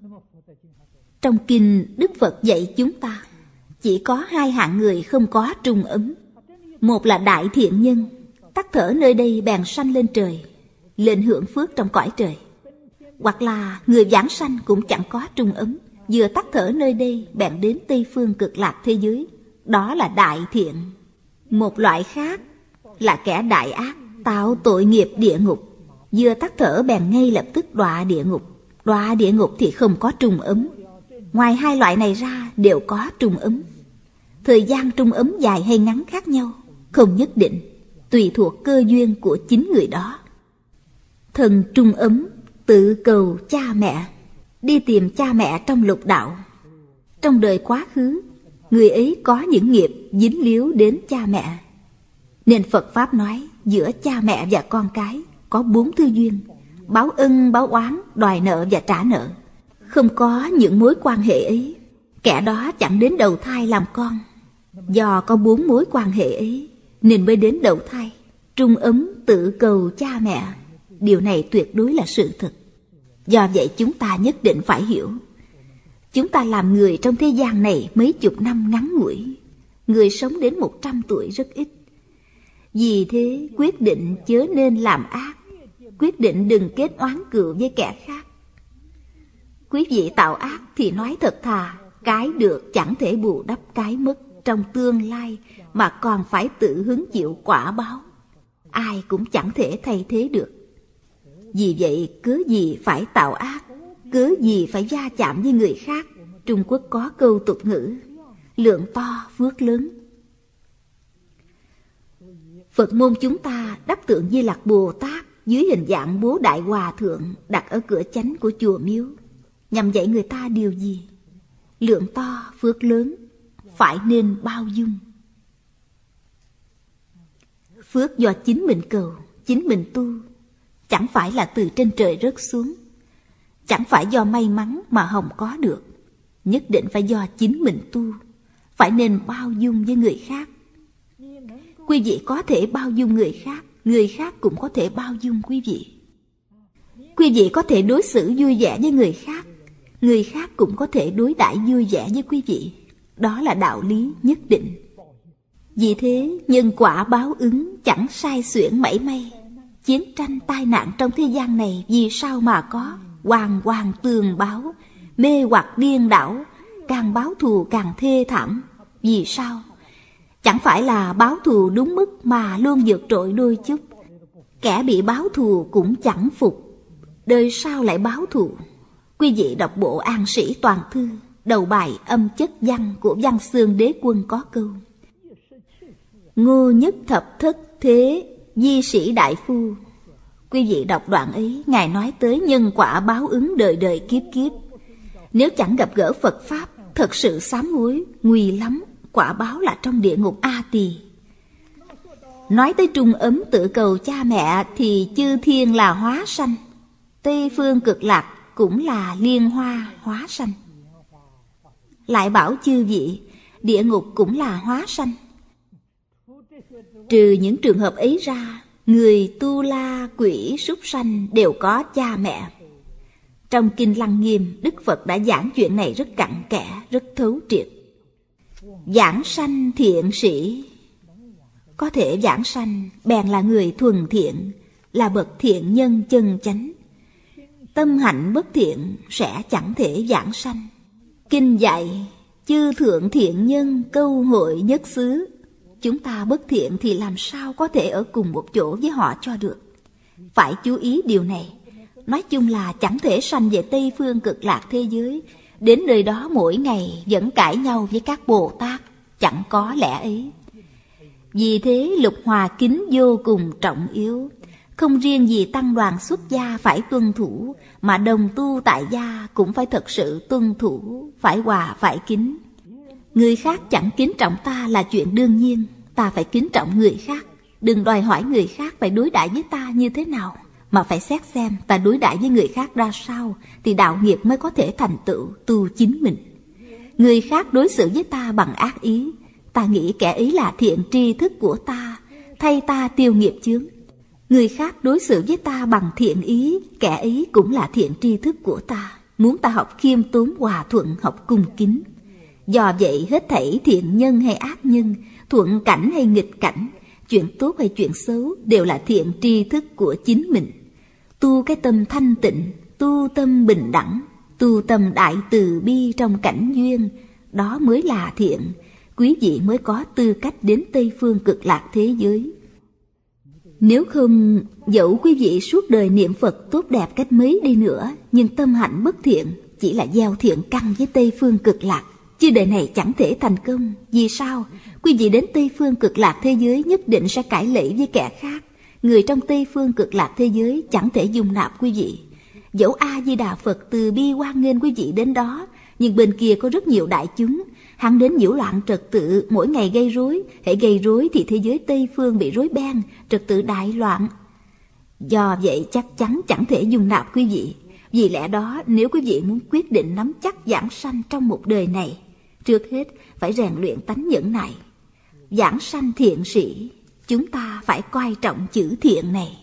Trong kinh, Đức Phật dạy chúng ta, chỉ có 2 hạng người không có trung ấm. Một là đại thiện nhân, tắt thở nơi đây bèn sanh lên trời, lên hưởng phước trong cõi trời. Hoặc là người vãng sanh cũng chẳng có trung ấm, vừa tắt thở nơi đây bèn đến Tây Phương Cực Lạc thế giới. Đó là đại thiện. Một loại khác là kẻ đại ác, tạo tội nghiệp địa ngục, vừa tắt thở bèn ngay lập tức đọa địa ngục. Đọa địa ngục thì không có trung ấm. Ngoài 2 loại này ra đều có trung ấm. Thời gian trung ấm dài hay ngắn khác nhau, không nhất định, tùy thuộc cơ duyên của chính người đó. Thần trung ấm tự cầu cha mẹ, đi tìm cha mẹ trong lục đạo. Trong đời quá khứ, người ấy có những nghiệp dính líu đến cha mẹ, nên Phật Pháp nói giữa cha mẹ và con cái có 4 thứ duyên: báo ân, báo oán, đòi nợ và trả nợ. Không có những mối quan hệ ấy, kẻ đó chẳng đến đầu thai làm con. Do có 4 mối quan hệ ấy nên mới đến đầu thai. Trung ấm tự cầu cha mẹ, điều này tuyệt đối là sự thật. Do vậy chúng ta nhất định phải hiểu, chúng ta làm người trong thế gian này mấy chục năm ngắn ngủi, người sống đến 100 tuổi rất ít. Vì thế quyết định chớ nên làm ác, quyết định đừng kết oán cừu với kẻ khác. Quý vị tạo ác thì nói thật thà, cái được chẳng thể bù đắp cái mất trong tương lai, mà còn phải tự hứng chịu quả báo. Ai cũng chẳng thể thay thế được. Vì vậy cớ gì phải tạo ác, cớ gì phải va chạm với người khác. Trung Quốc có câu tục ngữ, lượng to phước lớn. Phật môn chúng ta đắp tượng Di Lặc Bồ Tát dưới hình dạng Bố Đại Hòa Thượng đặt ở cửa chánh của chùa miếu, nhằm dạy người ta điều gì? Lượng to phước lớn, phải nên bao dung. Phước do chính mình cầu, chính mình tu, chẳng phải là từ trên trời rớt xuống, chẳng phải do may mắn mà hồng có được, nhất định phải do chính mình tu, phải nên bao dung với người khác. Quý vị có thể bao dung người khác cũng có thể bao dung quý vị. Quý vị có thể đối xử vui vẻ với người khác cũng có thể đối đãi vui vẻ với quý vị. Đó là đạo lý nhất định. Vì thế nhân quả báo ứng chẳng sai xuyển mảy may. Chiến tranh tai nạn trong thế gian này vì sao mà có? Hoàng hoàng tường báo, mê hoặc điên đảo, càng báo thù càng thê thảm. Vì sao? Chẳng phải là báo thù đúng mức mà luôn vượt trội đôi chút. Kẻ bị báo thù cũng chẳng phục, đời sau lại báo thù. Quý vị đọc bộ An Sĩ Toàn Thư, đầu bài Âm Chất Văn của Văn Xương Đế Quân có câu: Ngô nhất thập thất thế di sĩ đại phu. Quý vị đọc đoạn ấy, Ngài nói tới nhân quả báo ứng đời đời kiếp kiếp. Nếu chẳng gặp gỡ Phật Pháp, thật sự sám hối, nguy lắm, quả báo là trong địa ngục A Tỳ. Nói tới trung ấm tự cầu cha mẹ thì chư thiên là hóa sanh, Tây phương cực lạc cũng là liên hoa hóa sanh. Lại bảo chư vị, địa ngục cũng là hóa sanh. Trừ những trường hợp ấy ra, người tu la, quỷ, súc sanh đều có cha mẹ. Trong Kinh Lăng Nghiêm, Đức Phật đã giảng chuyện này rất cặn kẽ, rất thấu triệt. Giảng sanh thiện sĩ, có thể giảng sanh bèn là người thuần thiện, là bậc thiện nhân chân chánh. Tâm hạnh bất thiện sẽ chẳng thể giảng sanh. Kinh dạy chư thượng thiện nhân câu hội nhất xứ. Chúng ta bất thiện thì làm sao có thể ở cùng một chỗ với họ cho được. Phải chú ý điều này. Nói chung là chẳng thể sanh về Tây phương cực lạc thế giới, đến nơi đó mỗi ngày vẫn cãi nhau với các Bồ Tát, chẳng có lẽ ấy. Vì thế lục hòa kính vô cùng trọng yếu. Không riêng gì tăng đoàn xuất gia phải tuân thủ, mà đồng tu tại gia cũng phải thật sự tuân thủ, phải hòa phải kính. Người khác chẳng kính trọng ta là chuyện đương nhiên, ta phải kính trọng người khác. Đừng đòi hỏi người khác phải đối đãi với ta như thế nào, mà phải xét xem ta đối đãi với người khác ra sao, thì đạo nghiệp mới có thể thành tựu tu chính mình. Người khác đối xử với ta bằng ác ý, ta nghĩ kẻ ấy là thiện tri thức của ta, thay ta tiêu nghiệp chướng. Người khác đối xử với ta bằng thiện ý, kẻ ấy cũng là thiện tri thức của ta, muốn ta học khiêm tốn hòa thuận, học cung kính. Do vậy hết thảy thiện nhân hay ác nhân, thuận cảnh hay nghịch cảnh, chuyện tốt hay chuyện xấu đều là thiện tri thức của chính mình. Tu cái tâm thanh tịnh, tu tâm bình đẳng, tu tâm đại từ bi trong cảnh duyên, đó mới là thiện. Quý vị mới có tư cách đến Tây phương cực lạc thế giới. Nếu không, dẫu quý vị suốt đời niệm Phật tốt đẹp cách mấy đi nữa, nhưng tâm hạnh bất thiện, chỉ là gieo thiện căn với Tây phương cực lạc, chứ đời này chẳng thể thành công. Vì sao? Quý vị đến Tây phương cực lạc thế giới nhất định sẽ cãi lẫy với kẻ khác. Người trong Tây phương cực lạc thế giới chẳng thể dung nạp quý vị. Dẫu A-di-đà Phật từ bi hoan nghênh quý vị đến đó, nhưng bên kia có rất nhiều đại chúng, hắn đến nhiễu loạn trật tự, mỗi ngày gây rối. Hễ gây rối thì thế giới Tây phương bị rối beng, trật tự đại loạn. Do vậy chắc chắn chẳng thể dung nạp quý vị. Vì lẽ đó, nếu quý vị muốn quyết định nắm chắc giảng sanh trong một đời này, trước hết phải rèn luyện tánh nhẫn nại. Giảng sanh thiện sĩ, chúng ta phải coi trọng chữ thiện này.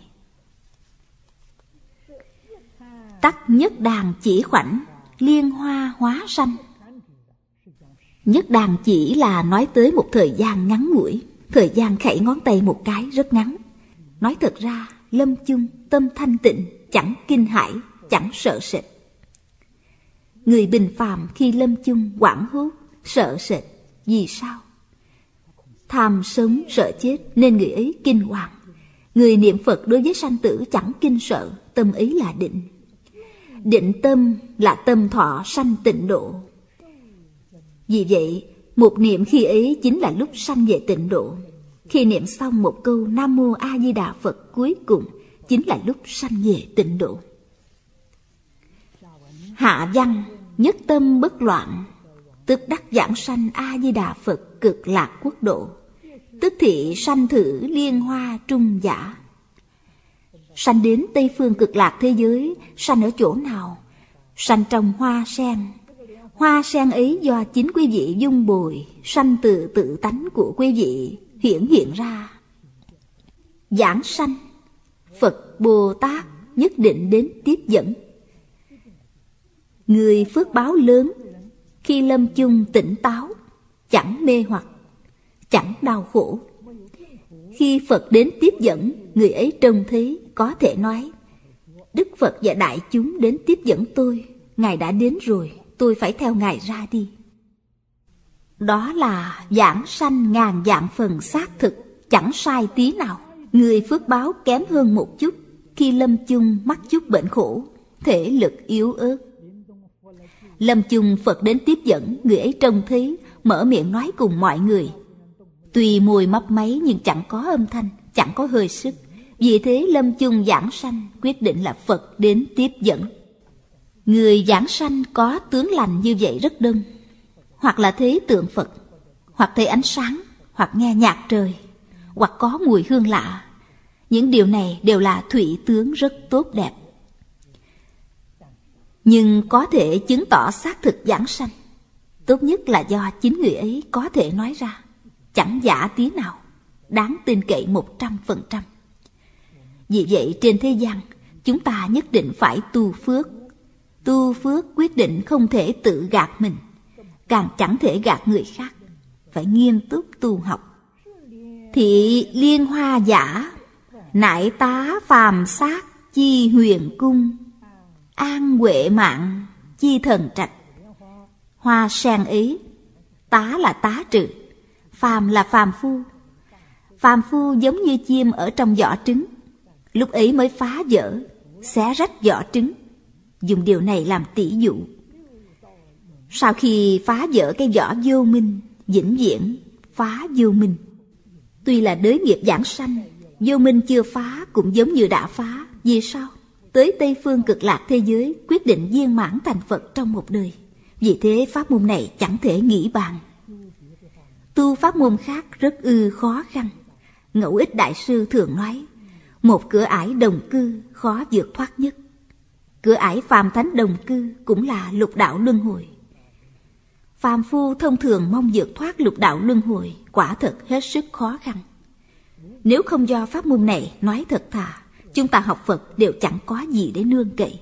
Tắc nhất đàn chỉ khoảnh, liên hoa hóa sanh. Nhất đàn chỉ là nói tới một thời gian ngắn ngủi, thời gian khẩy ngón tay một cái rất ngắn. Nói thật ra, lâm chung tâm thanh tịnh, chẳng kinh hãi, chẳng sợ sệt. Người bình phàm khi lâm chung hoảng hốt, sợ sệt. Vì sao? Tham sống sợ chết nên người ấy kinh hoàng. Người niệm Phật đối với sanh tử chẳng kinh sợ, tâm ấy là định. Định tâm là tâm thọ sanh tịnh độ. Vì vậy, một niệm khi ấy chính là lúc sanh về tịnh độ. Khi niệm xong một câu Nam Mô A Di Đà Phật cuối cùng, chính là lúc sanh về tịnh độ. Hạ văn, nhất tâm bất loạn, tức đắc giảng sanh A Di Đà Phật cực lạc quốc độ, tức thị sanh thử liên hoa trung giả. Sanh đến Tây phương cực lạc thế giới, sanh ở chỗ nào? Sanh trong hoa sen. Hoa sen ấy do chính quý vị dung bồi, sanh từ tự tánh của quý vị hiện ra. Giảng sanh, Phật Bồ Tát nhất định đến tiếp dẫn. Người phước báo lớn, khi lâm chung tỉnh táo, chẳng mê hoặc, chẳng đau khổ. Khi Phật đến tiếp dẫn, người ấy trông thấy có thể nói: Đức Phật và đại chúng đến tiếp dẫn tôi, Ngài đã đến rồi, tôi phải theo Ngài ra đi. Đó là giảng sanh ngàn vạn phần xác thực, chẳng sai tí nào. Người phước báo kém hơn một chút, khi lâm chung mắc chút bệnh khổ, thể lực yếu ớt. Lâm chung Phật đến tiếp dẫn, người ấy trông thấy, mở miệng nói cùng mọi người. Tuy môi mấp máy nhưng chẳng có âm thanh, chẳng có hơi sức. Vì thế lâm chung giảng sanh quyết định là Phật đến tiếp dẫn. Người giảng sanh có tướng lành như vậy rất đông. Hoặc là thấy tượng Phật, hoặc thấy ánh sáng, hoặc nghe nhạc trời, hoặc có mùi hương lạ. Những điều này đều là thủy tướng rất tốt đẹp. Nhưng có thể chứng tỏ xác thực giảng sanh, tốt nhất là do chính người ấy có thể nói ra, chẳng giả tí nào, đáng tin cậy 100%. Vì vậy trên thế gian, chúng ta nhất định phải tu phước. Tu phước quyết định không thể tự gạt mình, càng chẳng thể gạt người khác. Phải nghiêm túc tu học. Thị liên hoa giả, nại tá phàm sát chi huyền cung, an huệ mạng chi thần trạch. Hoa sen ấy, tá là tá trừ, phàm là phàm phu. Phàm phu giống như chim ở trong vỏ trứng, lúc ấy mới phá vỡ, xé rách vỏ trứng. Dùng điều này làm tỉ dụ. Sau khi phá vỡ cái vỏ vô minh, vĩnh viễn phá vô minh. Tuy là đới nghiệp giảng sanh, vô minh chưa phá cũng giống như đã phá. Vì sao? Tới Tây Phương Cực Lạc thế giới quyết định viên mãn thành Phật trong một đời. Vì thế pháp môn này chẳng thể nghĩ bàn. Tu pháp môn khác rất khó khăn. Ngẫu Ích Đại Sư thường nói, một cửa ải đồng cư khó vượt thoát nhất. Cửa ải phàm thánh đồng cư cũng là lục đạo luân hồi. Phàm phu thông thường mong vượt thoát lục đạo luân hồi quả thật hết sức khó khăn. Nếu không do pháp môn này, nói thật thà, chúng ta học Phật đều chẳng có gì để nương cậy.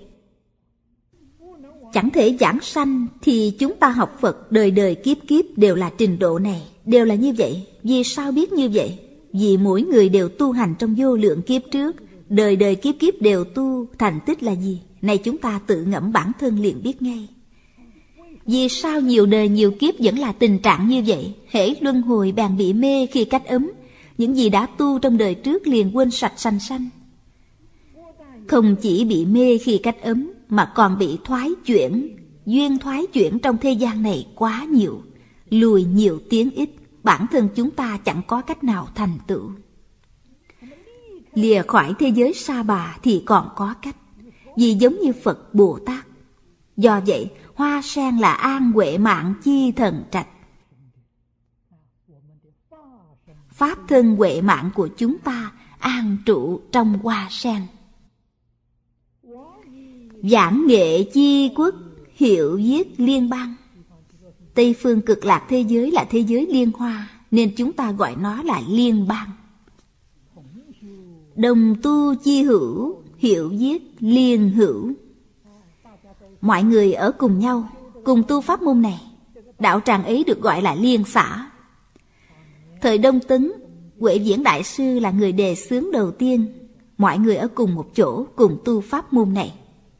Chẳng thể giảng sanh thì chúng ta học Phật đời đời kiếp kiếp đều là trình độ này, đều là như vậy. Vì sao biết như vậy? Vì mỗi người đều tu hành trong vô lượng kiếp trước, đời đời kiếp kiếp đều tu, thành tích là gì? Này chúng ta tự ngẫm bản thân liền biết ngay. Vì sao nhiều đời nhiều kiếp vẫn là tình trạng như vậy? Hễ luân hồi bèn bị mê khi cách ấm, những gì đã tu trong đời trước liền quên sạch sành sanh. Không chỉ bị mê khi cách ấm, mà còn bị thoái chuyển. Duyên thoái chuyển trong thế gian này quá nhiều, lùi nhiều tiến ít, bản thân chúng ta chẳng có cách nào thành tựu. Lìa khỏi thế giới sa bà thì còn có cách, vì giống như Phật Bồ Tát. Do vậy, hoa sen là an huệ mạng chi thần trạch. Pháp thân huệ mạng của chúng ta an trụ trong hoa sen. Giảng nghệ chi quốc, hiệu viết liên bang. Tây Phương Cực Lạc thế giới là thế giới liên hoa, nên chúng ta gọi nó là liên bang. Đồng tu chi hữu, hiệu viết liên hữu. Mọi người ở cùng nhau, cùng tu pháp môn này. Đạo tràng ấy được gọi là liên xã. Thời Đông Tấn, Huệ Viễn Đại Sư là người đề xướng đầu tiên. Mọi người ở cùng một chỗ, cùng tu pháp môn này.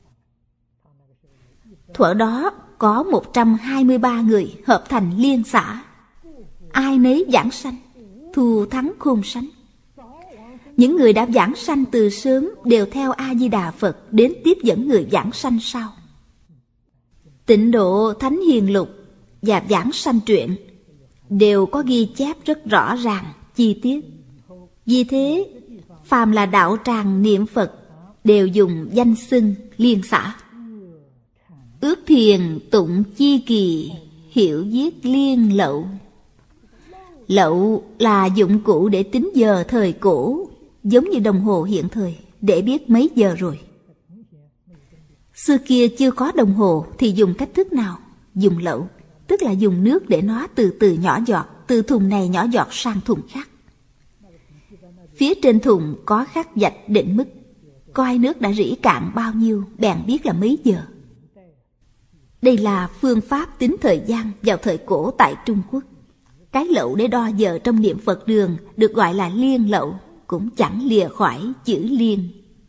Thuở đó có 123 người hợp thành liên xã. Ai nấy giảng sanh, thù thắng khôn sánh. Những người đã giảng sanh từ sớm đều theo A-di-đà Phật đến tiếp dẫn người giảng sanh sau. Tịnh Độ Thánh Hiền Lục và Giảng Sanh Truyện đều có ghi chép rất rõ ràng, chi tiết. Vì thế, phàm là đạo tràng niệm Phật đều dùng danh xưng liên xã. Ước thiền tụng chi kỳ, hiệu viết liên lậu. Lậu là dụng cụ để tính giờ thời cổ, giống như đồng hồ hiện thời, để biết mấy giờ rồi. Xưa kia chưa có đồng hồ thì dùng cách thức nào? Dùng lậu, tức là dùng nước để nó từ từ nhỏ giọt, từ thùng này nhỏ giọt sang thùng khác. Phía trên thùng có khắc vạch định mức, coi nước đã rỉ cạn bao nhiêu, bèn biết là mấy giờ. Đây là phương pháp tính thời gian vào thời cổ tại Trung Quốc. Cái lậu để đo giờ trong niệm Phật đường được gọi là liên lậu, cũng chẳng lìa khỏi chữ liên.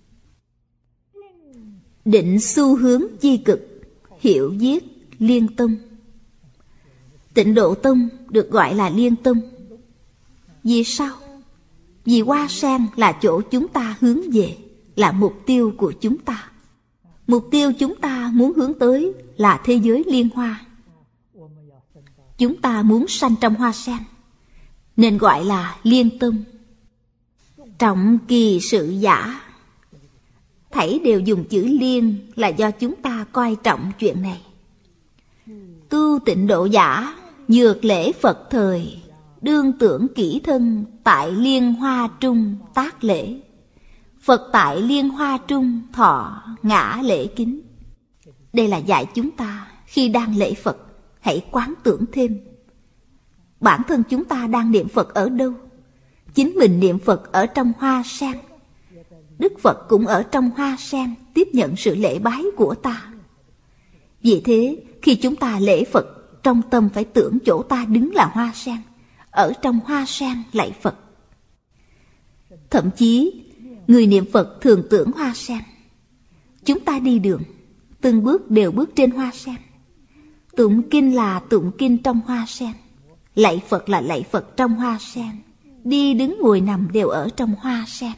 Định xu hướng chi cực, hiệu viết liên tông. Tịnh Độ Tông được gọi là liên tông. Vì sao? Vì hoa sen là chỗ chúng ta hướng về, là mục tiêu của chúng ta. Mục tiêu chúng ta muốn hướng tới là thế giới liên hoa. Chúng ta muốn sanh trong hoa sen, nên gọi là liên tông. trọng kỳ sự giả. Thảy đều dùng chữ liên là do chúng ta coi trọng chuyện này. Tu tịnh độ giả, nhược lễ Phật thời, đương tưởng kỹ thân, tại liên hoa trung tác lễ. Phật tại liên hoa trung, thọ ngã lễ kính. Đây là dạy chúng ta khi đang lễ Phật, hãy quán tưởng thêm. Bản thân chúng ta đang niệm Phật ở đâu? Chính mình niệm Phật ở trong hoa sen. Đức Phật cũng ở trong hoa sen tiếp nhận sự lễ bái của ta. Vì thế, khi chúng ta lễ Phật, trong tâm phải tưởng chỗ ta đứng là hoa sen, ở trong hoa sen lạy Phật. Thậm chí, người niệm Phật thường tưởng hoa sen. Chúng ta đi đường, từng bước đều bước trên hoa sen. Tụng kinh là tụng kinh trong hoa sen, lạy Phật là lạy Phật trong hoa sen, đi đứng ngồi nằm đều ở trong hoa sen.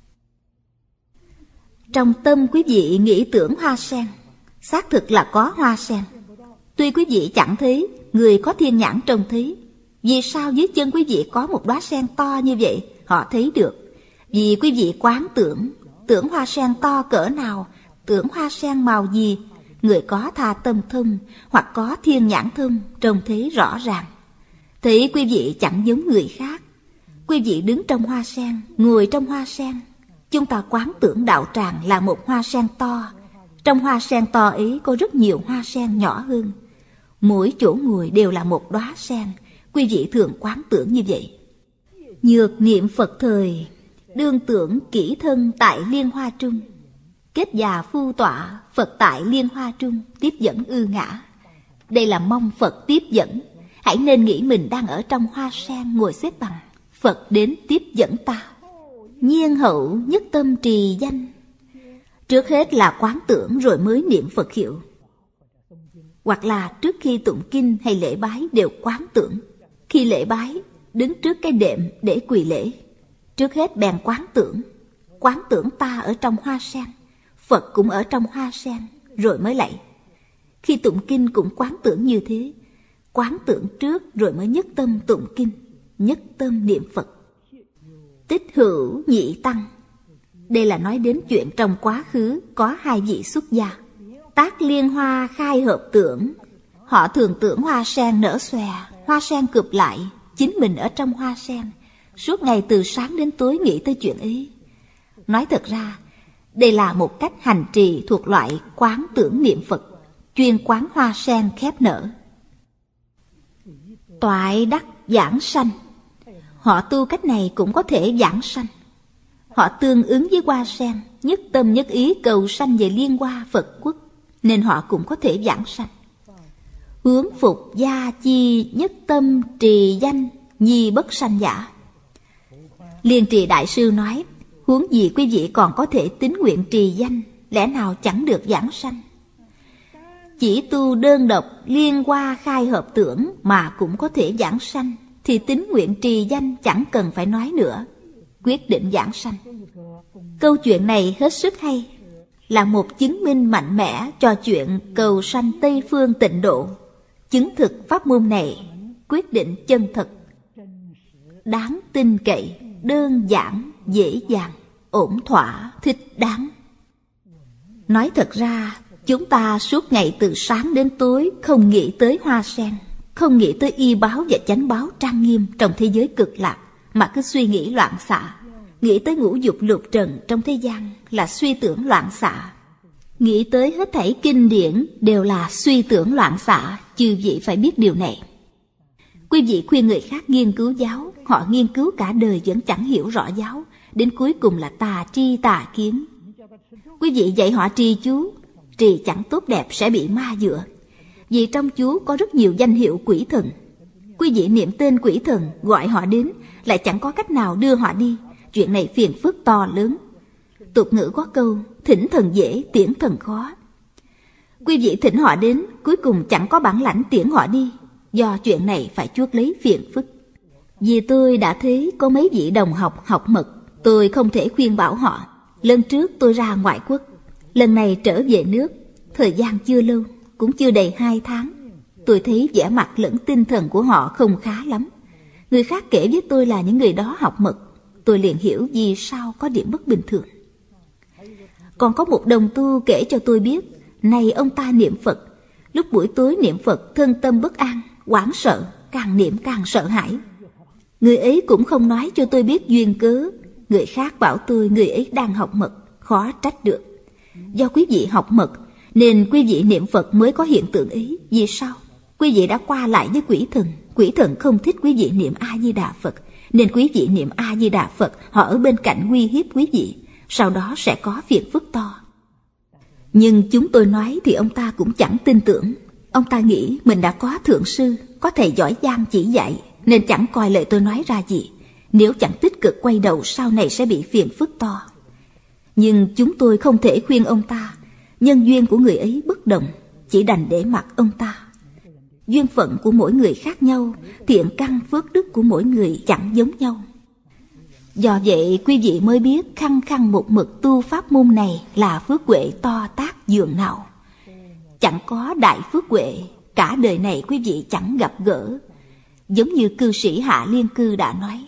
Trong tâm quý vị nghĩ tưởng hoa sen, xác thực là có hoa sen. Tuy quý vị chẳng thấy, người có thiên nhãn trông thấy. Vì sao dưới chân quý vị có một đóa sen to như vậy? Họ thấy được. Vì quý vị quán tưởng hoa sen to cỡ nào, tưởng hoa sen màu gì. Người có tha tâm thông hoặc có thiên nhãn thông trông thấy rõ ràng. Thấy quý vị chẳng giống người khác. Quý vị đứng trong hoa sen, ngồi trong hoa sen. Chúng ta quán tưởng đạo tràng là một hoa sen to. Trong hoa sen to ấy có rất nhiều hoa sen nhỏ hơn. Mỗi chỗ ngồi đều là một đóa sen. Quý vị thường quán tưởng như vậy. Nhược niệm Phật thời, đương tưởng kỹ thân tại liên hoa trung. Kết già phu tọa, Phật tại liên hoa trung, tiếp dẫn ư ngã. Đây là mong Phật tiếp dẫn. Hãy nên nghĩ mình đang ở trong hoa sen ngồi xếp bằng, Phật đến tiếp dẫn ta. Nhiên hậu nhất tâm trì danh. Trước hết là quán tưởng rồi mới niệm Phật hiệu. Hoặc là trước khi tụng kinh hay lễ bái đều quán tưởng. Khi lễ bái, đứng trước cái đệm để quỳ lễ. Trước hết bèn quán tưởng ta ở trong hoa sen, Phật cũng ở trong hoa sen, rồi mới lạy. Khi tụng kinh cũng quán tưởng như thế. Quán tưởng trước rồi mới nhất tâm tụng kinh, nhất tâm niệm Phật. Tích hữu nhị tăng. Đây là nói đến chuyện trong quá khứ có hai vị xuất gia. Tác liên hoa khai hợp tưởng. Họ thường tưởng hoa sen nở xòe, hoa sen cụp lại, chính mình ở trong hoa sen. Suốt ngày từ sáng đến tối nghĩ tới chuyện ấy. Nói thật ra, đây là một cách hành trì thuộc loại quán tưởng niệm Phật, chuyên quán hoa sen khép nở. Toại đắc giảng sanh. Họ tu cách này cũng có thể giảng sanh. Họ tương ứng với hoa sen, nhất tâm nhất ý cầu sanh về liên hoa Phật quốc, nên họ cũng có thể giảng sanh. Hướng phục gia chi nhất tâm trì danh, nhi bất sanh giả. Liên Trì Đại Sư nói, huống gì quý vị còn có thể tín nguyện trì danh, lẽ nào chẳng được giảng sanh. Chỉ tu đơn độc liên hoa khai hợp tưởng mà cũng có thể giảng sanh, thì tín nguyện trì danh chẳng cần phải nói nữa, quyết định giảng sanh. Câu chuyện này hết sức hay, là một chứng minh mạnh mẽ cho chuyện cầu sanh Tây Phương tịnh độ. Chứng thực pháp môn này quyết định chân thật, đáng tin cậy, đơn giản, dễ dàng, ổn thỏa, thích đáng. Nói thật ra, chúng ta suốt ngày từ sáng đến tối không nghĩ tới hoa sen, không nghĩ tới y báo và chánh báo trang nghiêm trong thế giới cực lạc, mà cứ suy nghĩ loạn xạ. Nghĩ tới ngũ dục lục trần trong thế gian là suy tưởng loạn xạ. Nghĩ tới hết thảy kinh điển đều là suy tưởng loạn xạ, chư vị phải biết điều này. Quý vị khuyên người khác nghiên cứu giáo, họ nghiên cứu cả đời vẫn chẳng hiểu rõ giáo, đến cuối cùng là tà tri tà kiến. Quý vị dạy họ trì chú, trì chẳng tốt đẹp sẽ bị ma dựa. Vì trong chú có rất nhiều danh hiệu quỷ thần. Quý vị niệm tên quỷ thần, gọi họ đến, lại chẳng có cách nào đưa họ đi. Chuyện này phiền phức to lớn. Tục ngữ có câu, thỉnh thần dễ, tiễn thần khó. Quý vị thỉnh họ đến, cuối cùng chẳng có bản lãnh tiễn họ đi. Do chuyện này phải chuốc lấy phiền phức. Vì tôi đã thấy có mấy vị đồng học học mật, tôi không thể khuyên bảo họ. Lần trước tôi ra ngoại quốc, lần này trở về nước, thời gian chưa lâu, cũng chưa đầy 2 tháng. Tôi thấy vẻ mặt lẫn tinh thần của họ không khá lắm. Người khác kể với tôi là những người đó học mật. tôi liền hiểu vì sao có điểm bất bình thường. Còn có một đồng tu kể cho tôi biết, này ông ta niệm Phật, lúc buổi tối niệm Phật thân tâm bất an, hoảng sợ, càng niệm càng sợ hãi. Người ấy cũng không nói cho tôi biết duyên cớ. Người khác bảo tôi người ấy đang học mật, khó trách được. Do quý vị học mật nên quý vị niệm Phật mới có hiện tượng ấy. Vì sao? Quý vị đã qua lại với quỷ thần không thích quý vị niệm A-di-đà Phật, nên quý vị niệm A-di-đà Phật, họ ở bên cạnh uy hiếp quý vị, sau đó sẽ có phiền phức to. Nhưng chúng tôi nói thì ông ta cũng chẳng tin tưởng. Ông ta nghĩ mình đã có thượng sư, có thầy giỏi giang chỉ dạy, nên chẳng coi lời tôi nói ra gì. Nếu chẳng tích cực quay đầu, sau này sẽ bị phiền phức to. Nhưng chúng tôi không thể khuyên ông ta. Nhân duyên của người ấy bất đồng, chỉ đành để mặc ông ta. Duyên phận của mỗi người khác nhau, thiện căn phước đức của mỗi người chẳng giống nhau. Do vậy quý vị mới biết khăng khăng một mực tu pháp môn này là phước huệ to tát dường nào. Chẳng có đại phước huệ, cả đời này quý vị chẳng gặp gỡ. Giống như cư sĩ Hạ Liên Cư đã nói,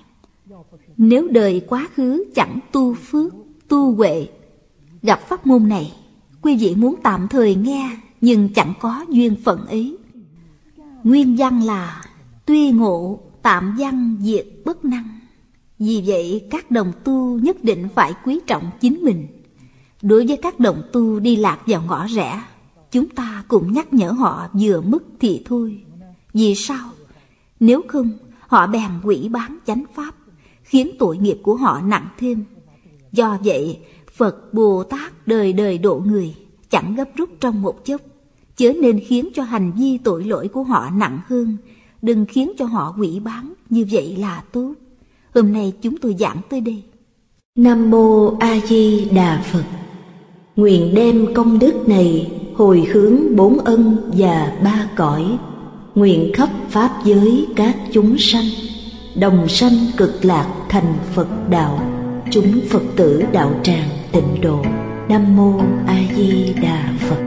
nếu đời quá khứ chẳng tu phước, tu huệ, gặp pháp môn này, quý vị muốn tạm thời nghe, nhưng chẳng có duyên phận ấy. Nguyên văn là tuy ngộ tạm văn diệt bất năng. Vì vậy các đồng tu nhất định phải quý trọng chính mình. Đối với các đồng tu đi lạc vào ngõ rẽ, chúng ta cũng nhắc nhở họ vừa mất thì thôi. Vì sao? Nếu không, họ bèn hủy bán chánh pháp, khiến tội nghiệp của họ nặng thêm. Do vậy, Phật Bồ Tát đời đời độ người, chẳng gấp rút trong một chốc, chớ nên khiến cho hành vi tội lỗi của họ nặng hơn. Đừng khiến cho họ hủy bán, như vậy là tốt. Hôm nay chúng tôi giảng tới đây. Nam Mô A Di Đà Phật. Nguyện đem công đức này hồi hướng 4 ân và 3 cõi, nguyện khắp pháp giới các chúng sanh đồng sanh cực lạc thành Phật đạo, chúng Phật tử đạo tràng tịnh độ. Nam Mô A Di Đà Phật.